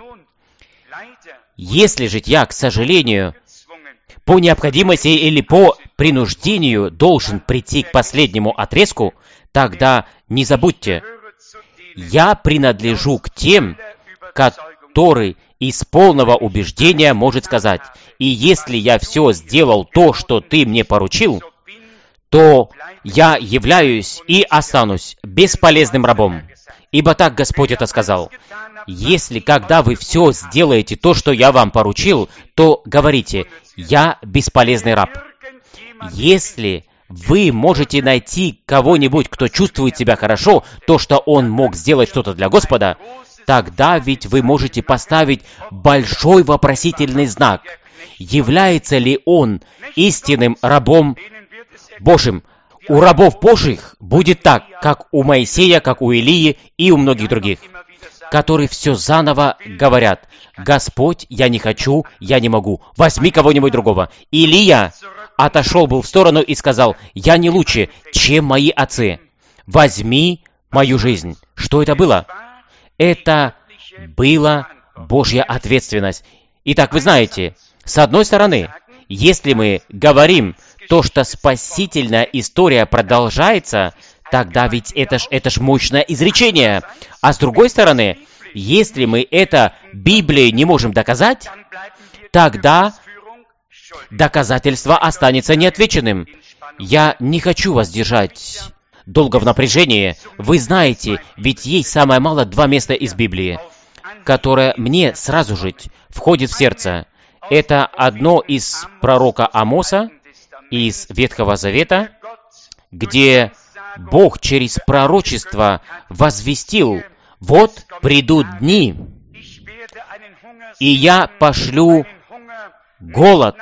Если же я, к сожалению, по необходимости или по принуждению должен прийти к последнему отрезку, тогда не забудьте, я принадлежу к тем, который из полного убеждения может сказать: «И если я все сделал то, что ты мне поручил, то я являюсь и останусь бесполезным рабом». Ибо так Господь это сказал. Если, когда вы все сделаете то, что я вам поручил, то говорите: «Я бесполезный раб». Если вы можете найти кого-нибудь, кто чувствует себя хорошо, то, что он мог сделать что-то для Господа, тогда ведь вы можете поставить большой вопросительный знак. Является ли он истинным рабом Божьим? У рабов Божьих будет так, как у Моисея, как у Илии и у многих других, которые все заново говорят: «Господь, я не хочу, я не могу, возьми кого-нибудь другого». Илия отошел был в сторону и сказал: «Я не лучше, чем мои отцы, возьми мою жизнь». Что это было? Это была Божья ответственность. Итак, вы знаете, с одной стороны, если мы говорим то, что спасительная история продолжается, тогда ведь это ж, это ж мощное изречение. А с другой стороны, если мы это Библией не можем доказать, тогда доказательство останется неотвеченным. Я не хочу вас держать долго в напряжении. Вы знаете, ведь есть самое мало два места из Библии, которое мне сразу же входит в сердце. Это одно из пророка Амоса, из Ветхого Завета, где Бог через пророчество возвестил: «Вот придут дни, и я пошлю голод,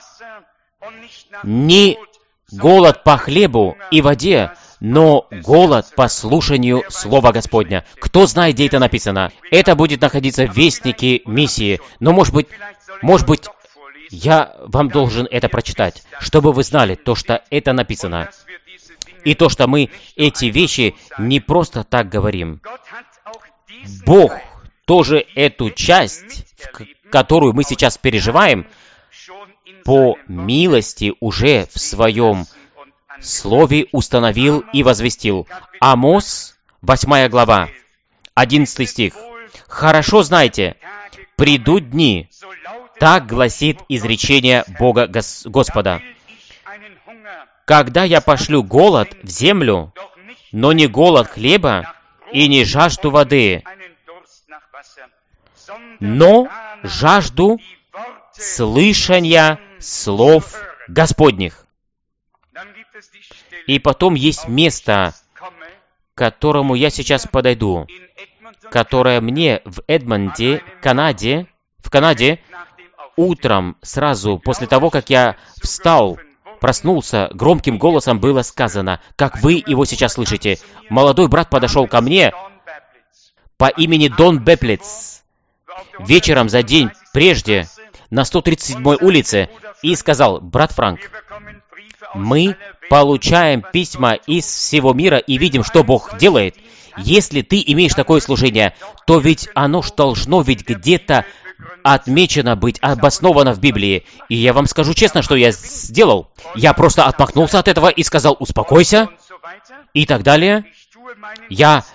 не голод по хлебу и воде, но голод по слушанию Слова Господня». Кто знает, где это написано? Это будет находиться в Вестнике Миссии. Но, может быть, может быть, я вам должен это прочитать, чтобы вы знали то, что это написано. И то, что мы эти вещи не просто так говорим. Бог тоже эту часть, которую мы сейчас переживаем, по милости уже в Своем Слове установил и возвестил. Амос, восьмая глава, одиннадцатый стих. «Хорошо знайте, придут дни, так гласит изречение Бога Гос- Господа, когда я пошлю голод в землю, но не голод хлеба и не жажду воды, но жажду слышания слов Господних». И потом есть место, к которому я сейчас подойду, которое мне в Эдмонте, Канаде, в Канаде, утром, сразу после того, как я встал, проснулся, громким голосом было сказано, как вы его сейчас слышите. Молодой брат подошел ко мне по имени Дон Беплиц вечером за день прежде на сто тридцать седьмой улице и сказал: «Брат Франк, мы получаем письма из всего мира и видим, что Бог делает. Если ты имеешь такое служение, то ведь оно ж должно ведь где-то отмечено быть, обосновано в Библии. И я вам скажу честно, что я сделал. Я просто отмахнулся от этого и сказал: успокойся, и так далее. Я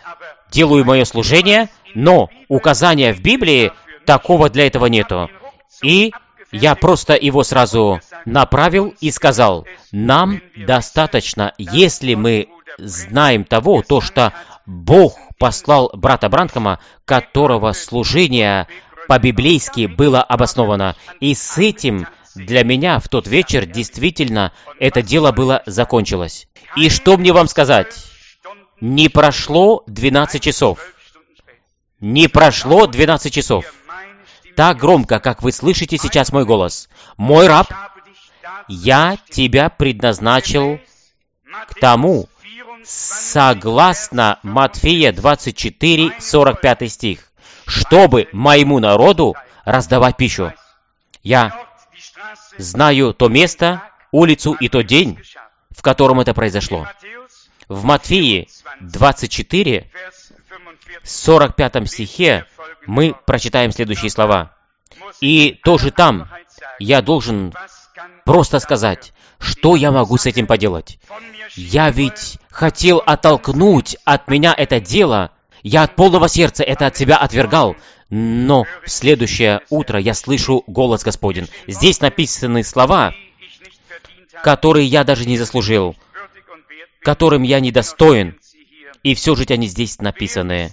делаю мое служение, но указания в Библии такого для этого нету. И я просто его сразу направил и сказал, нам достаточно, если мы знаем того, то, что Бог послал брата Бранхама, которого служение по-библейски было обосновано. И с этим для меня в тот вечер действительно это дело было закончилось. И что мне вам сказать? Не прошло двенадцать часов. Не прошло двенадцать часов. Так громко, как вы слышите сейчас мой голос. Мой раб, я тебя предназначил к тому, согласно Матфея двадцать четыре, сорок пятый стих, чтобы моему народу раздавать пищу. Я знаю то место, улицу и тот день, в котором это произошло. В Матфеи двадцать четыре, сорок пятом стихе мы прочитаем следующие слова. И тоже там я должен просто сказать, что я могу с этим поделать. Я ведь хотел оттолкнуть от меня это дело, я от полного сердца это от себя отвергал, но в следующее утро я слышу голос Господень. Здесь написаны слова, которые я даже не заслужил, которым я недостоин, и все же они здесь написаны.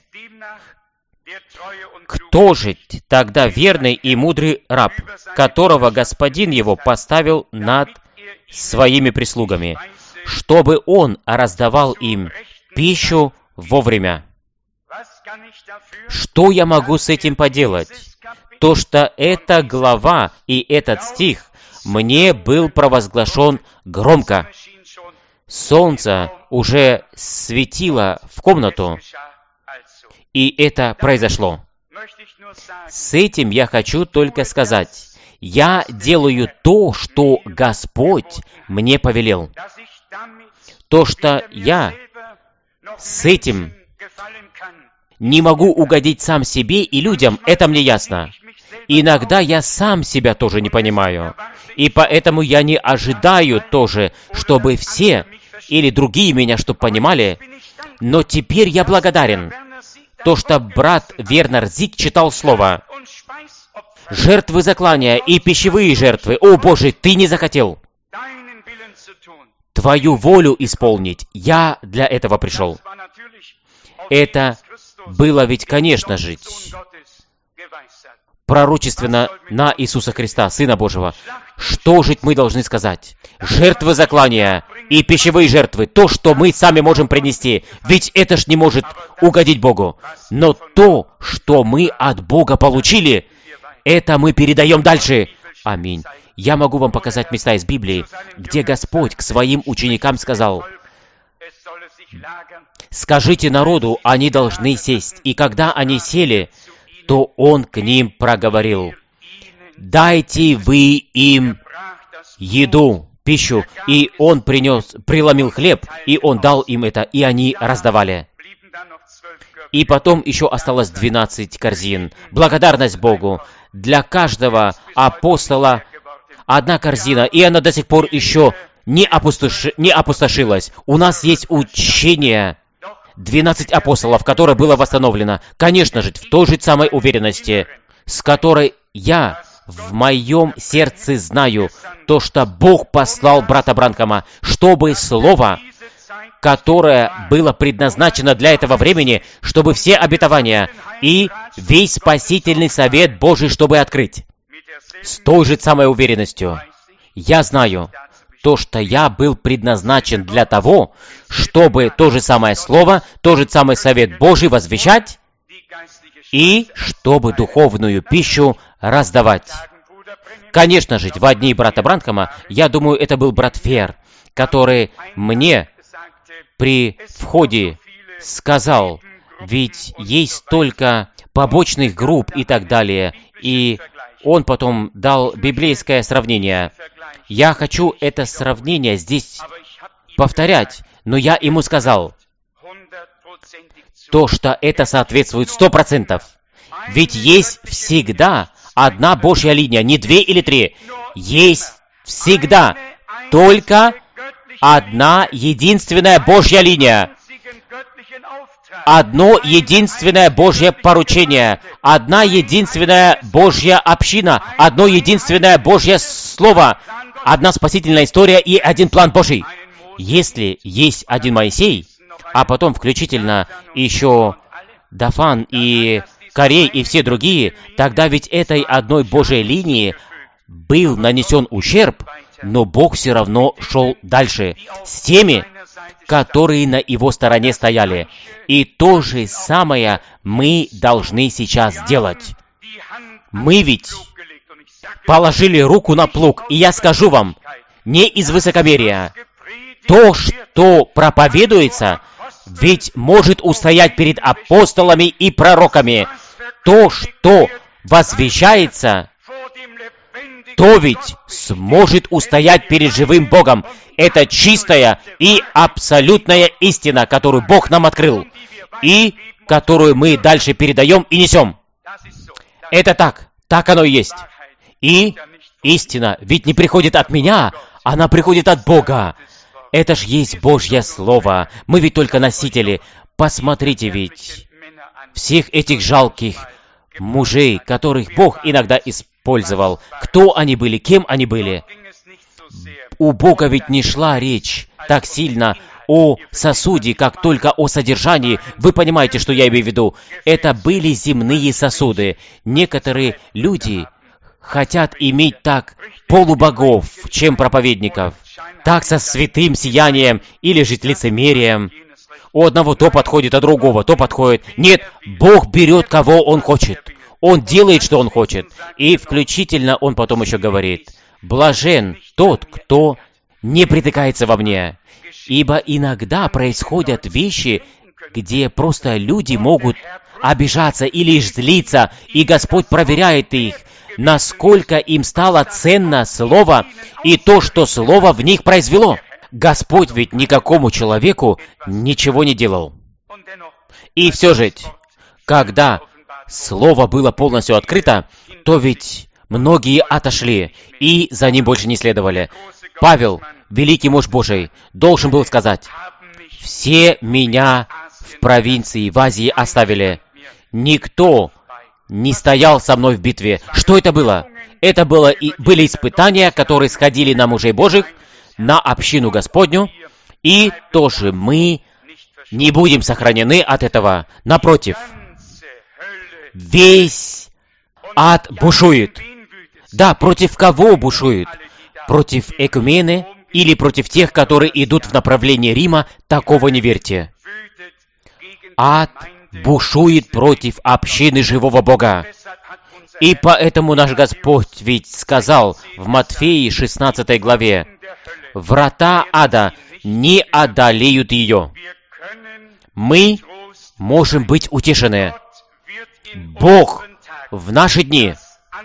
Кто же тогда верный и мудрый раб, которого господин его поставил над своими прислугами, чтобы он раздавал им пищу вовремя? Что я могу с этим поделать? То, что эта глава и этот стих мне был провозглашен громко. Солнце уже светило в комнату, и это произошло. С этим я хочу только сказать, я делаю то, что Господь мне повелел. То, что я с этим не могу угодить сам себе и людям, это мне ясно. Иногда я сам себя тоже не понимаю. И поэтому я не ожидаю тоже, чтобы все или другие меня, чтобы понимали. Но теперь я благодарен. То, что брат Вернер Зик читал слово. Жертвы заклания и пищевые жертвы. О, Боже, Ты не захотел Твою волю исполнить. Я для этого пришел. Это было ведь, конечно же, пророчественно на Иисуса Христа, Сына Божьего. Что же мы должны сказать? Жертвы заклания и пищевые жертвы, то, что мы сами можем принести, ведь это ж не может угодить Богу. Но то, что мы от Бога получили, это мы передаем дальше. Аминь. Я могу вам показать места из Библии, где Господь к своим ученикам сказал, «Скажите народу, они должны сесть». И когда они сели, то Он к ним проговорил, «Дайте вы им еду, пищу». И Он принес, преломил хлеб, и Он дал им это, и они раздавали. И потом еще осталось двенадцать корзин. Благодарность Богу. Для каждого апостола одна корзина, и она до сих пор еще не, опустоши, не опустошилась. У нас есть учение двенадцать апостолов, которое было восстановлено. Конечно же, в той же самой уверенности, с которой я в моем сердце знаю то, что Бог послал брата Бранхама, чтобы слово, которое было предназначено для этого времени, чтобы все обетования и весь спасительный совет Божий, чтобы открыть. С той же самой уверенностью я знаю то, что я был предназначен для того, чтобы то же самое слово, тот же самый совет Божий возвещать и чтобы духовную пищу раздавать. Конечно же, в дни брата Бранхама, я думаю, это был брат Фер, который мне при входе сказал, ведь есть столько побочных групп и так далее, и он потом дал библейское сравнение. Я хочу это сравнение здесь повторять, но я ему сказал, то, что это соответствует сто процентов. Ведь есть всегда одна Божья линия, не две или три. Есть всегда только одна единственная Божья линия. одно единственное Божье поручение, одна единственная Божья община, одно единственное Божье Слово, одна спасительная история и один план Божий. Если есть один Моисей, а потом включительно еще Дафан и Корей и все другие, тогда ведь этой одной Божьей линии был нанесен ущерб, но Бог все равно шел дальше с теми, которые на Его стороне стояли. И то же самое мы должны сейчас делать. Мы ведь положили руку на плуг, и я скажу вам, не из высокомерия, то, что проповедуется, ведь может устоять перед апостолами и пророками. То, что возвещается, то ведь сможет устоять перед живым Богом. Это чистая и абсолютная истина, которую Бог нам открыл, и которую мы дальше передаем и несем. Это так, так оно и есть. И истина ведь не приходит от меня, она приходит от Бога. Это ж есть Божье Слово. Мы ведь только носители. Посмотрите ведь всех этих жалких мужей, которых Бог иногда использовал. Кто они были, кем они были? У Бога ведь не шла речь так сильно о сосуде, как только о содержании. Вы понимаете, что я имею в виду? Это были земные сосуды. Некоторые люди хотят иметь так полубогов, чем проповедников. Так со святым сиянием или же лицемерием. У одного то подходит, а другого то подходит. Нет, Бог берет, кого Он хочет. Он делает, что Он хочет. И включительно Он потом еще говорит: «Блажен тот, кто не притыкается во мне». Ибо иногда происходят вещи, где просто люди могут обижаться или злиться, и Господь проверяет их, насколько им стало ценно Слово и то, что Слово в них произвело. Господь ведь никакому человеку ничего не делал. И все же, когда Слово было полностью открыто, то ведь многие отошли и за ним больше не следовали. Павел, великий муж Божий, должен был сказать: «Все меня в провинции, в Азии оставили. Никто не стоял со мной в битве». Что это было? Это было, и, были испытания, которые сходили на мужей Божьих, на общину Господню, и тоже мы не будем сохранены от этого. Напротив, весь ад бушует. Да, против кого бушует? Против экумены или против тех, которые идут в направлении Рима? Такого не верьте. Ад бушует против общины живого Бога. И поэтому наш Господь ведь сказал в Матфеи шестнадцатой главе: «Врата ада не одолеют ее». Мы можем быть утешены. Бог в наши дни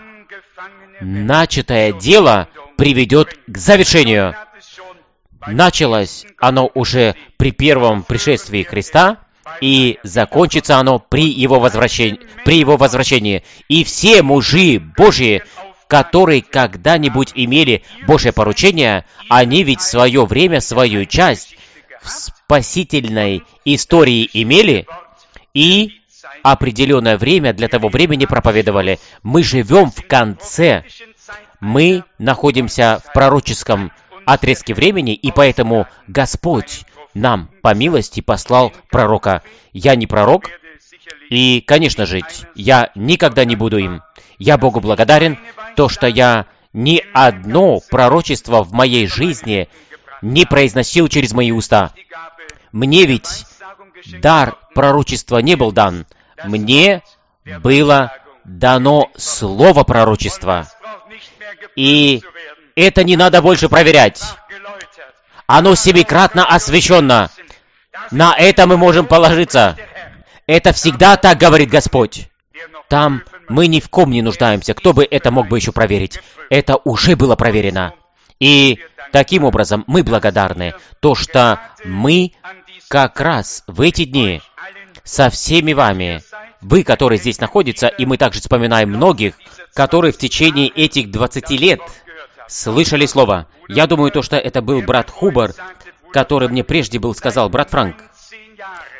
начатое дело приведет к завершению. Началось оно уже при первом пришествии Христа, и закончится оно при Его возвращении. При Его возвращении. И все мужи Божьи, которые когда-нибудь имели Божье поручение, они ведь в свое время свою часть в спасительной истории имели и определенное время для того времени проповедовали. Мы живем в конце. Мы находимся в пророческом отрезке времени, и поэтому Господь нам по милости послал пророка. Я не пророк, и, конечно же, я никогда не буду им. Я Богу благодарен, то, что я ни одно пророчество в моей жизни не произносил через мои уста. Мне ведь дар пророчества не был дан. Мне было дано слово пророчества. И это не надо больше проверять. Оно семикратно освященно. На это мы можем положиться. Это всегда так говорит Господь. Там мы ни в ком не нуждаемся. Кто бы это мог бы еще проверить? Это уже было проверено. И таким образом мы благодарны, то, что мы как раз в эти дни со всеми вами, вы, которые здесь находятся, и мы также вспоминаем многих, которые в течение этих двадцати лет слышали слово. Я думаю, то, что это был брат Хубер, который мне прежде был сказал: брат Франк,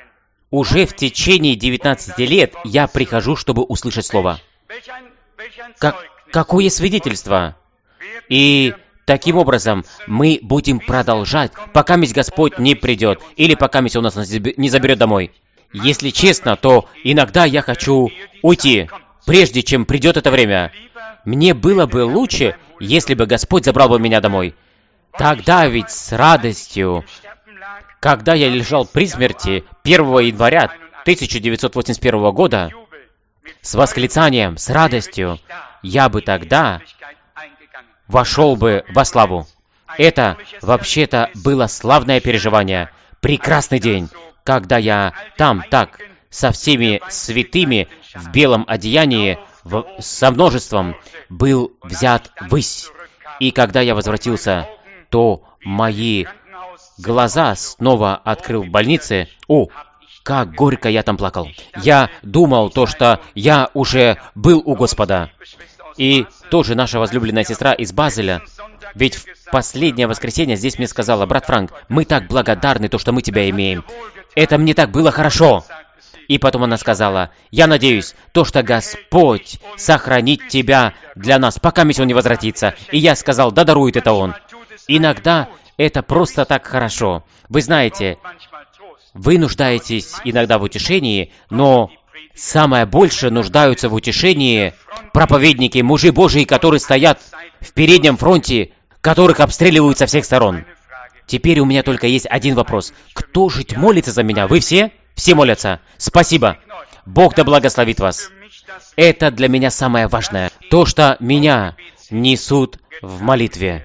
уже в течение девятнадцати лет я прихожу, чтобы услышать Слово. Как, какое свидетельство? И таким образом мы будем продолжать, пока месть Господь не придет, или пока месть Он нас не заберет домой. Если честно, то иногда я хочу уйти, прежде чем придет это время. Мне было бы лучше, если бы Господь забрал бы меня домой. Тогда ведь с радостью, когда я лежал при смерти первого января тысяча девятьсот восемьдесят первого года, с восклицанием, с радостью, я бы тогда вошел бы во славу. Это, вообще-то, было славное переживание, прекрасный день, когда я там так, со всеми святыми в белом одеянии, в, со множеством, был взят ввысь. И когда я возвратился, то мои глаза снова открыл в больнице. О, как горько я там плакал. Я думал то, что я уже был у Господа. И тоже наша возлюбленная сестра из Базеля, ведь в последнее воскресенье здесь мне сказала: брат Франк, мы так благодарны, то, что мы тебя имеем. Это мне так было хорошо. И потом она сказала: я надеюсь, то, что Господь сохранит тебя для нас, пока Он не возвратится. И я сказал: да дарует это Он. Иногда это просто так хорошо. Вы знаете, вы нуждаетесь иногда в утешении, но самое больше нуждаются в утешении проповедники, мужи Божии, которые стоят в переднем фронте, которых обстреливают со всех сторон. Теперь у меня только есть один вопрос. Кто же молится за меня? Вы все? Все молятся. Спасибо. Бог да благословит вас. Это для меня самое важное. То, что меня несут в молитве.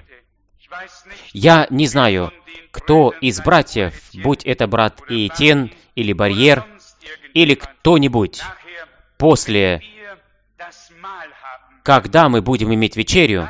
Я не знаю, кто из братьев, будь это брат Иетен или Барьер, или кто-нибудь, после, когда мы будем иметь вечерю,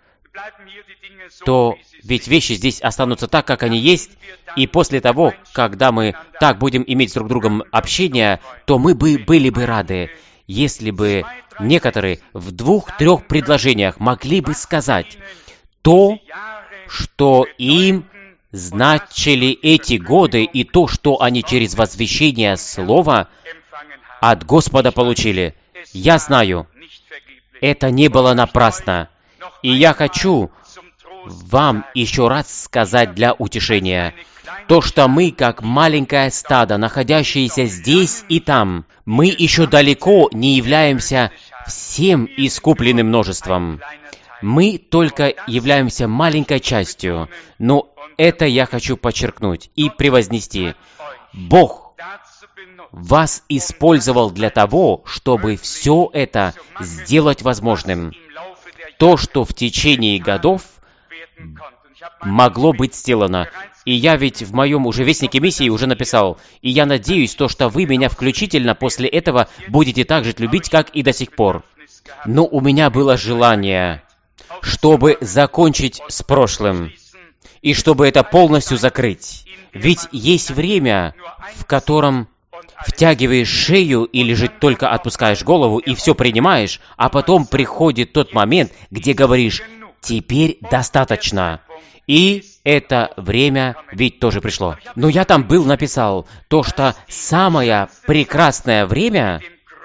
то ведь вещи здесь останутся так, как они есть, и после того, когда мы так будем иметь с друг другом общение, то мы бы были бы рады, если бы некоторые в двух-трех предложениях могли бы сказать то, что им значили эти годы, и то, что они через возвещение Слова от Господа получили. Я знаю, это не было напрасно. И я хочу вам еще раз сказать для утешения, то, что мы, как маленькое стадо, находящееся здесь и там, мы еще далеко не являемся всем искупленным множеством. Мы только являемся маленькой частью, но это я хочу подчеркнуть и превознести. Бог вас использовал для того, чтобы все это сделать возможным. То, что в течение годов могло быть сделано. И я ведь в моем уже вестнике миссии уже написал, и я надеюсь, то, что вы меня включительно после этого будете так же любить, как и до сих пор. Но у меня было желание, чтобы закончить с прошлым, и чтобы это полностью закрыть. Ведь есть время, в котором втягиваешь шею или же только отпускаешь голову и все принимаешь, а потом приходит тот момент, где говоришь: «Теперь достаточно». И это время ведь тоже пришло. Но я там был, написал то, что самое прекрасное время,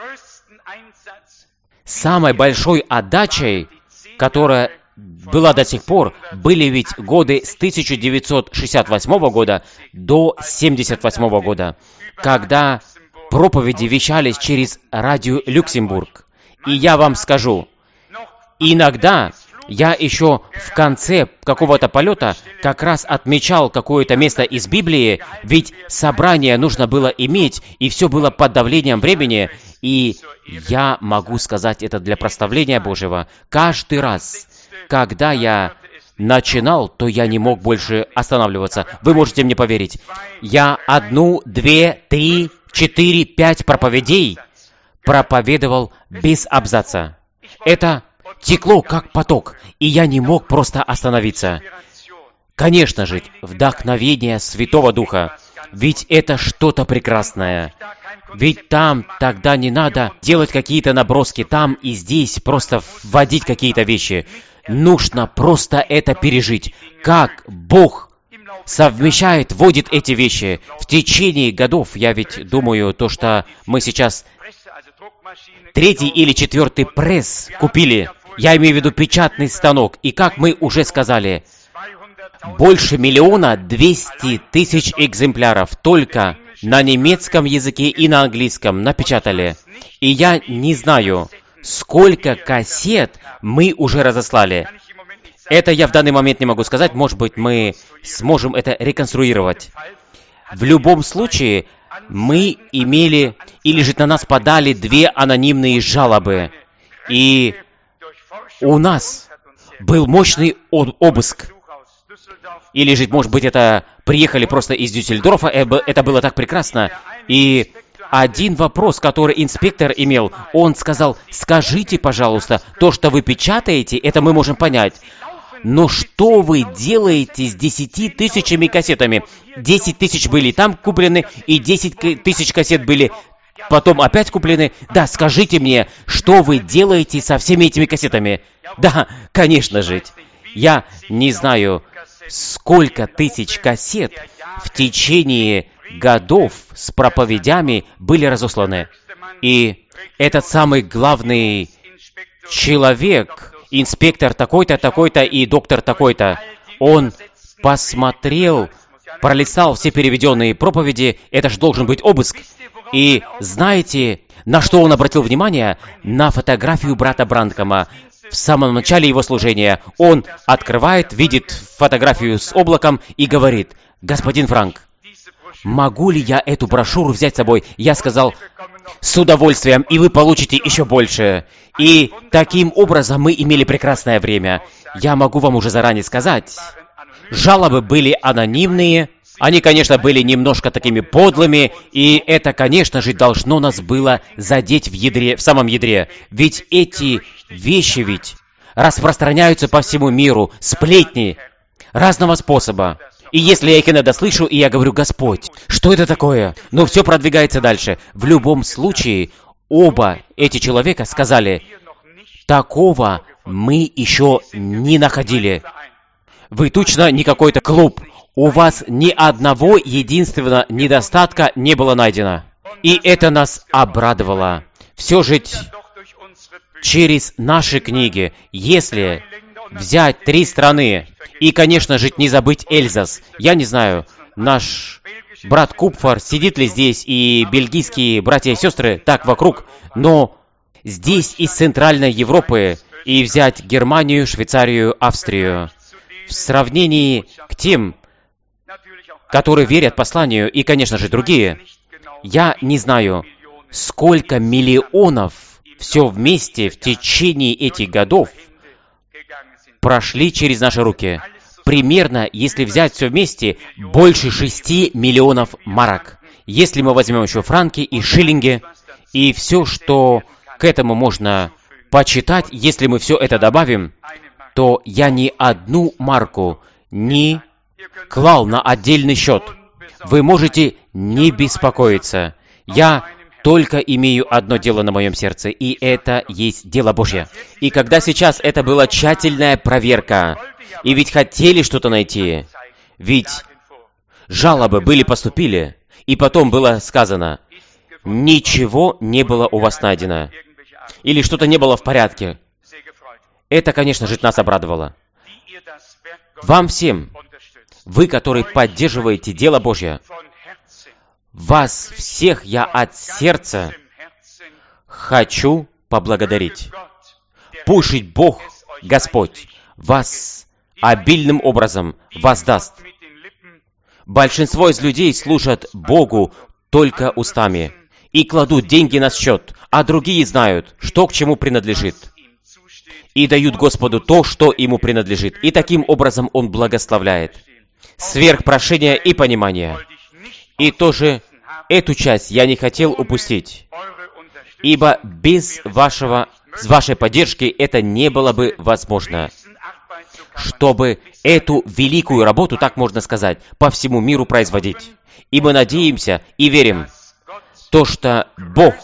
самой большой отдачей, которая была до сих пор, были ведь годы с тысяча девятьсот шестьдесят восьмого года до семьдесят восьмого года, когда проповеди вещались через радио Люксембург. И я вам скажу, иногда я еще в конце какого-то полета как раз отмечал какое-то место из Библии, ведь собрание нужно было иметь, и все было под давлением времени, и я могу сказать это для прославления Божьего. Каждый раз, когда я начинал, то я не мог больше останавливаться. Вы можете мне поверить. Я одну, две, три, четыре, пять проповедей проповедовал без абзаца. Это текло как поток, и я не мог просто остановиться. Конечно же, вдохновение Святого Духа, ведь это что-то прекрасное. Ведь там тогда не надо делать какие-то наброски, там и здесь просто вводить какие-то вещи. Нужно просто это пережить, как Бог совмещает, вводит эти вещи. В течение годов, я ведь думаю, то, что мы сейчас третий или четвертый пресс купили, я имею в виду печатный станок, и как мы уже сказали, больше миллиона двести тысяч экземпляров только на немецком языке и на английском напечатали. И я не знаю, сколько кассет мы уже разослали. Это я в данный момент не могу сказать, может быть, мы сможем это реконструировать. В любом случае, мы имели, или же на нас подали две анонимные жалобы. И у нас был мощный обыск. Или же, может быть, это приехали просто из Дюссельдорфа, это было так прекрасно. И один вопрос, который инспектор имел, он сказал: скажите, пожалуйста, то, что вы печатаете, это мы можем понять. Но что вы делаете с десятью тысячами кассетами? Десять тысяч были там куплены, и десять тысяч кассет были потом опять куплены. Да, скажите мне, что вы делаете со всеми этими кассетами? Да, конечно же. Я не знаю, сколько тысяч кассет в течение годов с проповедями были разосланы. И этот самый главный человек, инспектор такой-то, такой-то и доктор такой-то, он посмотрел, пролистал все переведенные проповеди, это же должен быть обыск. И знаете, на что он обратил внимание? На фотографию брата Бранкома. В самом начале его служения он открывает, видит фотографию с облаком и говорит: «Господин Франк, могу ли я эту брошюру взять с собой?» Я сказал: «С удовольствием, и вы получите еще больше». И таким образом мы имели прекрасное время. Я могу вам уже заранее сказать, жалобы были анонимные, они, конечно, были немножко такими подлыми, и это, конечно же, должно нас было задеть в ядре, в самом ядре. Ведь эти вещи ведь распространяются по всему миру, сплетни разного способа. И если я их иногда слышу, и я говорю: «Господь, что это такое?» Но все продвигается дальше. В любом случае, оба эти человека сказали: «Такого мы еще не находили. Вы точно не какой-то клуб. У вас ни одного единственного недостатка не было найдено». И это нас обрадовало. Все же через наши книги, если взять три страны, и, конечно же, не забыть Эльзас. Я не знаю, наш брат Купфар сидит ли здесь, и бельгийские братья и сестры так вокруг, но здесь из Центральной Европы, и взять Германию, Швейцарию, Австрию, в сравнении к тем, которые верят посланию, и, конечно же, другие, я не знаю, сколько миллионов все вместе в течение этих годов прошли через наши руки. Примерно, если взять все вместе, больше шести миллионов марок. Если мы возьмем еще франки и шиллинги, и все, что к этому можно почитать, если мы все это добавим, то я ни одну марку не клал на отдельный счет. Вы можете не беспокоиться. Я только имею одно дело на моем сердце, и это есть дело Божье. И когда сейчас это была тщательная проверка, и ведь хотели что-то найти, ведь жалобы были поступили, и потом было сказано: ничего не было у вас найдено, или что-то не было в порядке. Это, конечно же, нас обрадовало. Вам всем, вы, которые поддерживаете дело Божье, вас всех я от сердца хочу поблагодарить. Пусть Бог, Господь, вас обильным образом воздаст. Большинство из людей служат Богу только устами и кладут деньги на счет, а другие знают, что к чему принадлежит, и дают Господу то, что ему принадлежит. И таким образом Он благословляет. Сверх прошения и понимания. И тоже эту часть я не хотел упустить, ибо без вашего, с вашей поддержки это не было бы возможно, чтобы эту великую работу, так можно сказать, по всему миру производить. И мы надеемся и верим, то, что Бог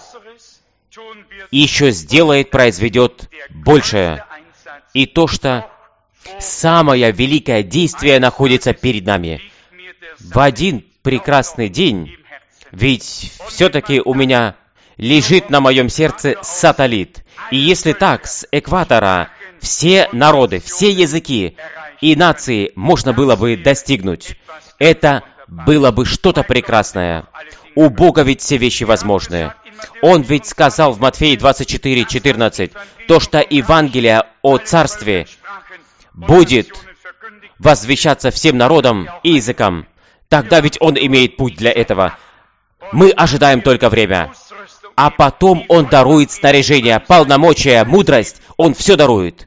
еще сделает, произведет большее, и то, что самое великое действие находится перед нами. в один прекрасный день, ведь все-таки у меня лежит на моем сердце сателлит. И если так, с экватора все народы, все языки и нации можно было бы достигнуть, это было бы что-то прекрасное. У Бога ведь все вещи возможны. Он ведь сказал в Матфея двадцать четыре четырнадцать, то, что Евангелие о Царстве будет возвещаться всем народам и языкам. Тогда ведь Он имеет путь для этого. Мы ожидаем только время. А потом Он дарует снаряжение, полномочия, мудрость. Он все дарует.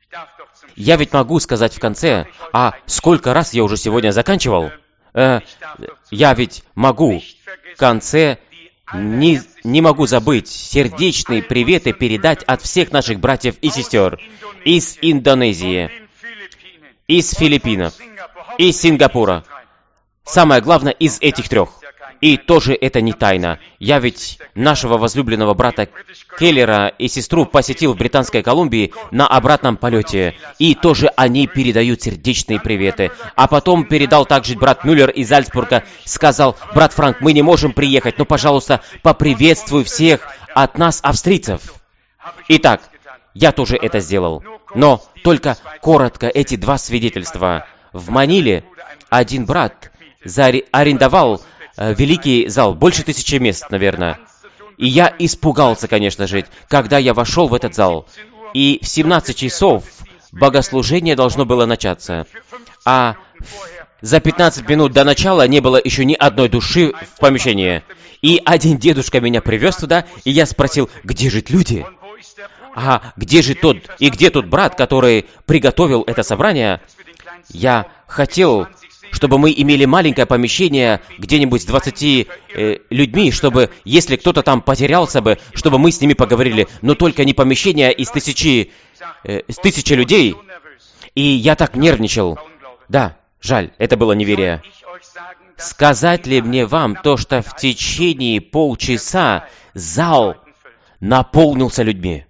Я ведь могу сказать в конце, а сколько раз я уже сегодня заканчивал? Э, я ведь могу в конце... Не, не могу забыть сердечные приветы передать от всех наших братьев и сестер из Индонезии, из Филиппинов, из Сингапура. Самое главное, из этих трех. И тоже это не тайна. Я ведь нашего возлюбленного брата Келлера и сестру посетил в Британской Колумбии на обратном полете. И тоже они передают сердечные приветы. А потом передал также брат Мюллер из Зальцбурга. Сказал: брат Франк, мы не можем приехать, но, пожалуйста, поприветствуй всех от нас, австрийцев. Итак, я тоже это сделал. Но только коротко эти два свидетельства. В Маниле один брат арендовал великий зал, больше тысячи мест, наверное. И я испугался, конечно же, когда я вошел в этот зал. И в семнадцать часов богослужение должно было начаться. А за пятнадцать минут до начала не было еще ни одной души в помещении. И один дедушка меня привез туда, и я спросил, где же люди? А где же тот, и где тот брат, который приготовил это собрание? Я хотел... чтобы мы имели маленькое помещение где-нибудь с двадцатью э, людьми, чтобы, если кто-то там потерялся бы, чтобы мы с ними поговорили, но только не помещение из тысячи, э, из тысячи людей. И я так нервничал. Да, жаль, это было неверие. Сказать ли мне вам то, что в течение полчаса зал наполнился людьми?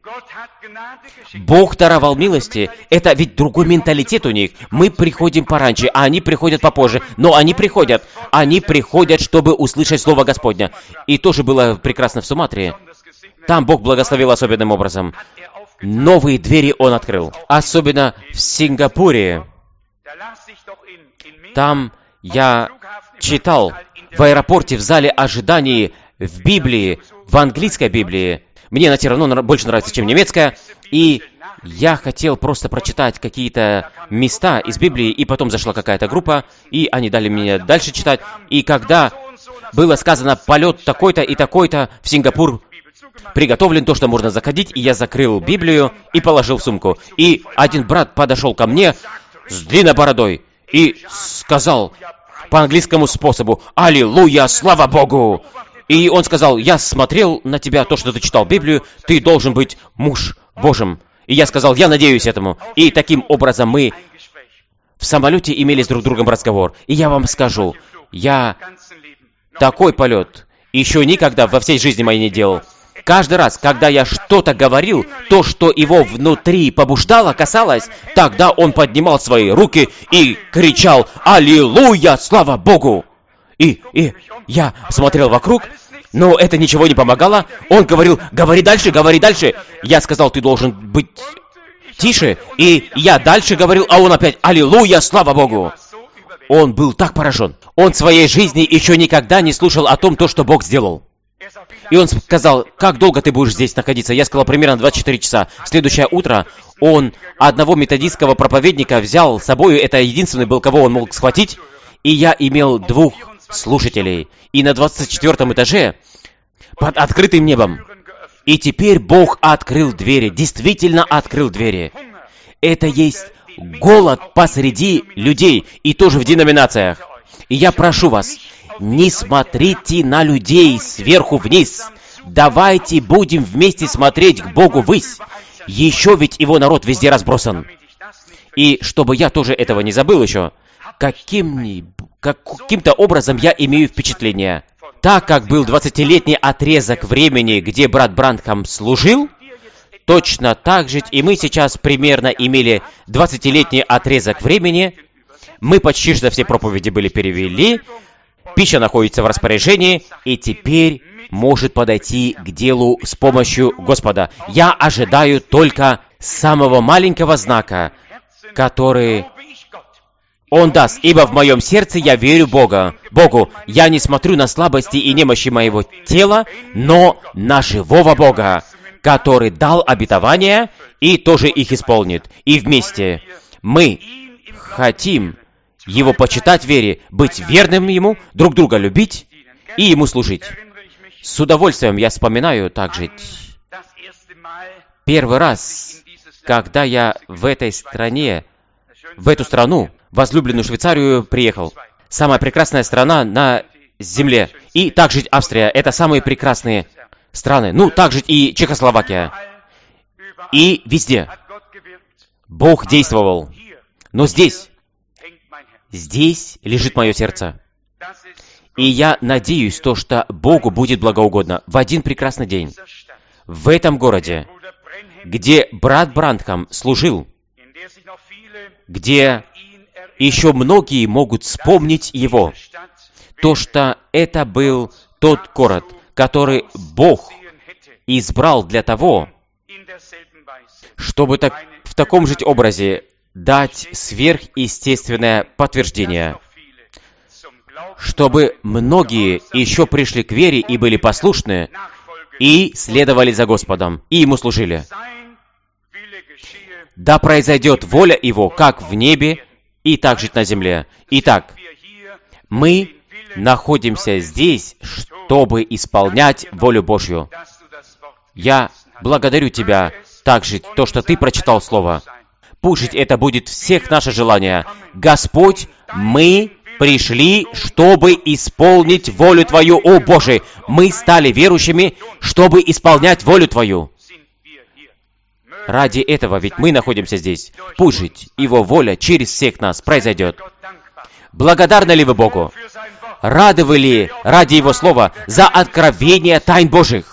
Бог даровал милости. Это ведь другой менталитет у них. Мы приходим пораньше, а они приходят попозже. Но они приходят. Они приходят, чтобы услышать Слово Господня. И тоже было прекрасно в Суматре. Там Бог благословил особенным образом. Новые двери Он открыл. Особенно в Сингапуре. Там я читал в аэропорте, в зале ожиданий, в Библии, в английской Библии. Мне она все равно больше нравится, чем немецкая. И я хотел просто прочитать какие-то места из Библии, и потом зашла какая-то группа, и они дали мне дальше читать. И когда было сказано «полет такой-то и такой-то в Сингапур приготовлен, то, что можно заходить», и я закрыл Библию и положил в сумку. И один брат подошел ко мне с длинной бородой и сказал по английскому способу «Аллилуйя, слава Богу!» И он сказал: я смотрел на тебя, то, что ты читал Библию, ты должен быть муж Божьим. И я сказал: я надеюсь этому. И таким образом мы в самолете имели с друг другом разговор. И я вам скажу, я такой полет еще никогда во всей жизни моей не делал. Каждый раз, когда я что-то говорил, то, что его внутри побуждало, касалось, тогда он поднимал свои руки и кричал: «Аллилуйя! Слава Богу!» И, и я смотрел вокруг, но это ничего не помогало. Он говорил: говори дальше, говори дальше. Я сказал: ты должен быть тише. И я дальше говорил, а он опять: аллилуйя, слава Богу. Он был так поражен. Он в своей жизни еще никогда не слушал о том, то, что Бог сделал. И он сказал: как долго ты будешь здесь находиться? Я сказал: примерно двадцать четыре часа. Следующее утро он одного методистского проповедника взял с собой. Это единственный был, кого он мог схватить. И я имел двух слушателей. И на двадцать четвёртом этаже, под открытым небом. И теперь Бог открыл двери, действительно открыл двери. Это есть голод посреди людей, и тоже в деноминациях. И я прошу вас, не смотрите на людей сверху вниз. Давайте будем вместе смотреть к Богу ввысь. Еще ведь Его народ везде разбросан. И чтобы я тоже этого не забыл еще, каким-нибудь Каким-то образом я имею впечатление, так как был двадцатилетний отрезок времени, где брат Бранхам служил, точно так же и мы сейчас примерно имели двадцатилетний отрезок времени, Мы почти что все проповеди были перевели, пища находится в распоряжении, и теперь может подойти к делу с помощью Господа. Я ожидаю только самого маленького знака, который Он даст, ибо в моем сердце я верю Бога. Богу. Я не смотрю на слабости и немощи моего тела, но на живого Бога, который дал обетования и тоже их исполнит. И вместе мы хотим Его почитать в вере, быть верным Ему, друг друга любить и Ему служить. С удовольствием я вспоминаю также первый раз, когда я в этой стране, в эту страну, возлюбленную Швейцарию, приехал. Самая прекрасная страна на земле. И также Австрия. Это самые прекрасные страны. Ну, также и Чехословакия. И везде Бог действовал. Но здесь, здесь лежит мое сердце. И я надеюсь, то, что Богу будет благоугодно в один прекрасный день в этом городе, где брат Брандхам служил, где еще многие могут вспомнить его, то, что это был тот город, который Бог избрал для того, чтобы так, в таком же образе дать сверхъестественное подтверждение, чтобы многие еще пришли к вере и были послушны, и следовали за Господом, и Ему служили. Да произойдет воля Его, как в небе, и так же на земле. Итак, мы находимся здесь, чтобы исполнять волю Божью. Я благодарю Тебя также, то, что Ты прочитал Слово. Пусть это будет всех наше желание. Господь, мы пришли, чтобы исполнить волю Твою, о Боже! Мы стали верующими, чтобы исполнять волю Твою. Ради этого ведь мы находимся здесь. Пусть Его воля через всех нас произойдет. Благодарны ли вы Богу? Рады вы ли ради Его Слова за откровение тайн Божьих?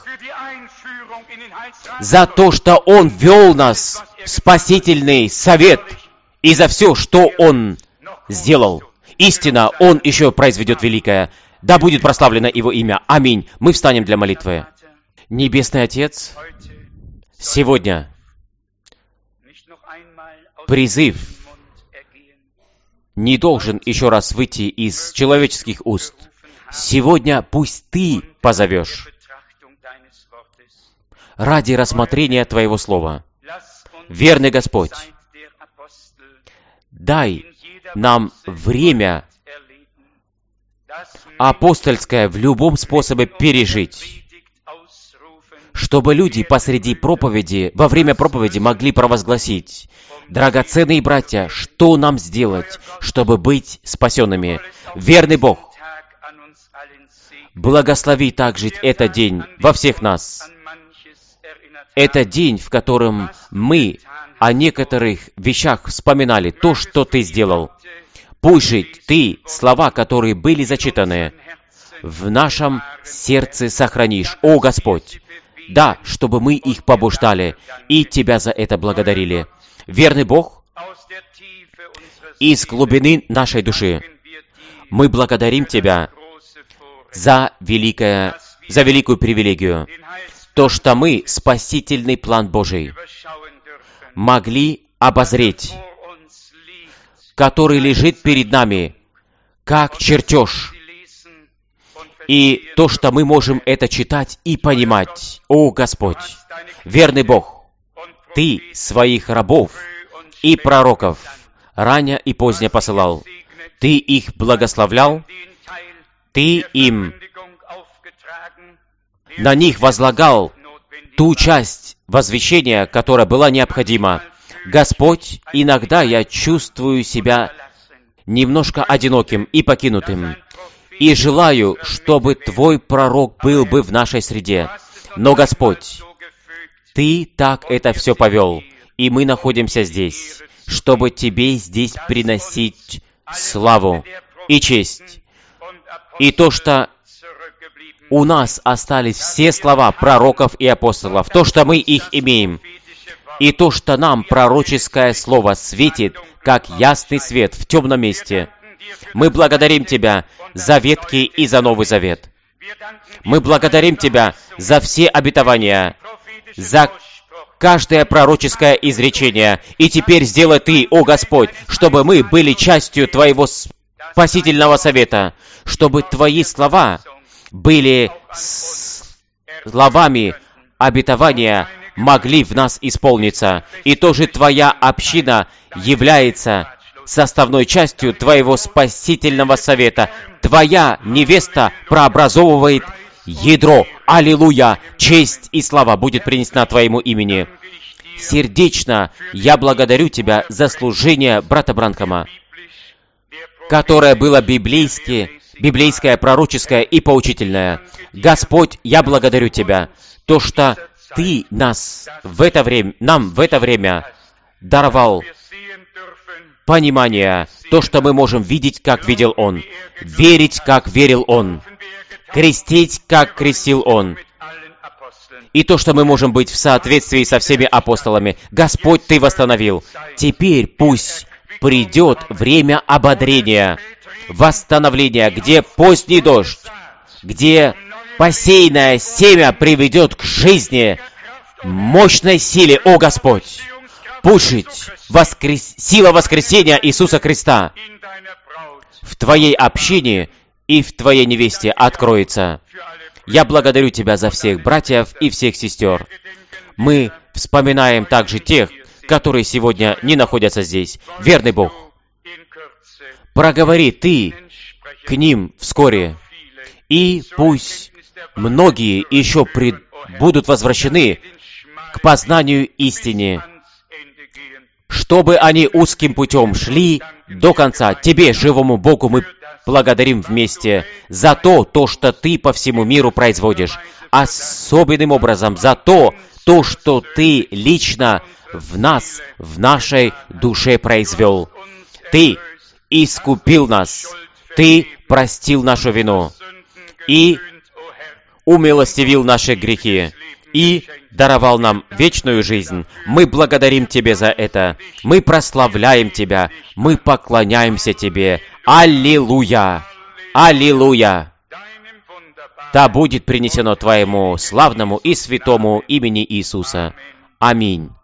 За то, что Он вел нас в спасительный совет и за все, что Он сделал. Истинно, Он еще произведет великое. Да будет прославлено Его имя. Аминь. Мы встанем для молитвы. Небесный Отец, сегодня призыв не должен еще раз выйти из человеческих уст. Сегодня пусть Ты позовешь ради рассмотрения Твоего Слова. Верный Господь, дай нам время апостольское в любом способе пережить, чтобы люди посреди проповеди, во время проповеди могли провозгласить: «Драгоценные братья, что нам сделать, чтобы быть спасенными?» Верный Бог, благослови также этот день во всех нас. Это день, в котором мы о некоторых вещах вспоминали, то, что Ты сделал. Пусть же Ты слова, которые были зачитаны, в нашем сердце сохранишь, о Господь. Да, чтобы мы их побуждали и Тебя за это благодарили. Верный Бог, из глубины нашей души мы благодарим Тебя за, великое, за великую привилегию, то, что мы спасительный план Божий могли обозреть, который лежит перед нами, как чертеж. И то, что мы можем это читать и понимать. О, Господь, верный Бог, Ты своих рабов и пророков ранее и позднее посылал. Ты их благословлял, Ты им на них возлагал ту часть возвещения, которая была необходима. Господь, иногда я чувствую себя немножко одиноким и покинутым, и желаю, чтобы Твой пророк был бы в нашей среде. Но, Господь, Ты так это все повел, и мы находимся здесь, чтобы Тебе здесь приносить славу и честь. И то, что у нас остались все слова пророков и апостолов, то, что мы их имеем, И то, что нам пророческое слово светит, как ясный свет в темном месте. Мы благодарим Тебя за Ветхий и за Новый Завет. Мы благодарим Тебя за все обетования, за каждое пророческое изречение. И теперь сделай Ты, о Господь, чтобы мы были частью Твоего спасительного совета, чтобы Твои слова были словами обетования, могли в нас исполниться. И тоже Твоя община является составной частью Твоего спасительного совета. Твоя невеста прообразовывает ядро. Аллилуйя! Честь и слава будет принесена Твоему имени. Сердечно я благодарю Тебя за служение брата Бранхама, которое было библейски, библейское, пророческое и поучительное. Господь, я благодарю Тебя, то, что Ты нас в это время, нам в это время даровал понимание, то, что мы можем видеть, как видел Он, верить, как верил Он, крестить, как крестил Он, и то, что мы можем быть в соответствии со всеми апостолами. Господь, Ты восстановил. Теперь пусть придет время ободрения, восстановления, где поздний дождь, где посеянное семя приведет к жизни, мощной силе, о Господь! Пушить воскрес... сила воскресения Иисуса Христа в Твоей общине и в Твоей невесте откроется. Я благодарю Тебя за всех братьев и всех сестер. Мы вспоминаем также тех, которые сегодня не находятся здесь. Верный Бог, проговори Ты к ним вскоре, и пусть многие еще пред... будут возвращены к познанию истины, чтобы они узким путем шли до конца. Тебе, живому Богу, мы благодарим вместе за то, то, что Ты по всему миру производишь. Особенным образом за то, то, что Ты лично в нас, в нашей душе произвел. Ты искупил нас. Ты простил нашу вину. И умилостивил наши грехи. И даровал нам вечную жизнь. Мы благодарим Тебе за это. Мы прославляем Тебя. Мы поклоняемся Тебе. Аллилуйя! Аллилуйя! Да будет принесено Твоему славному и святому имени Иисуса. Аминь.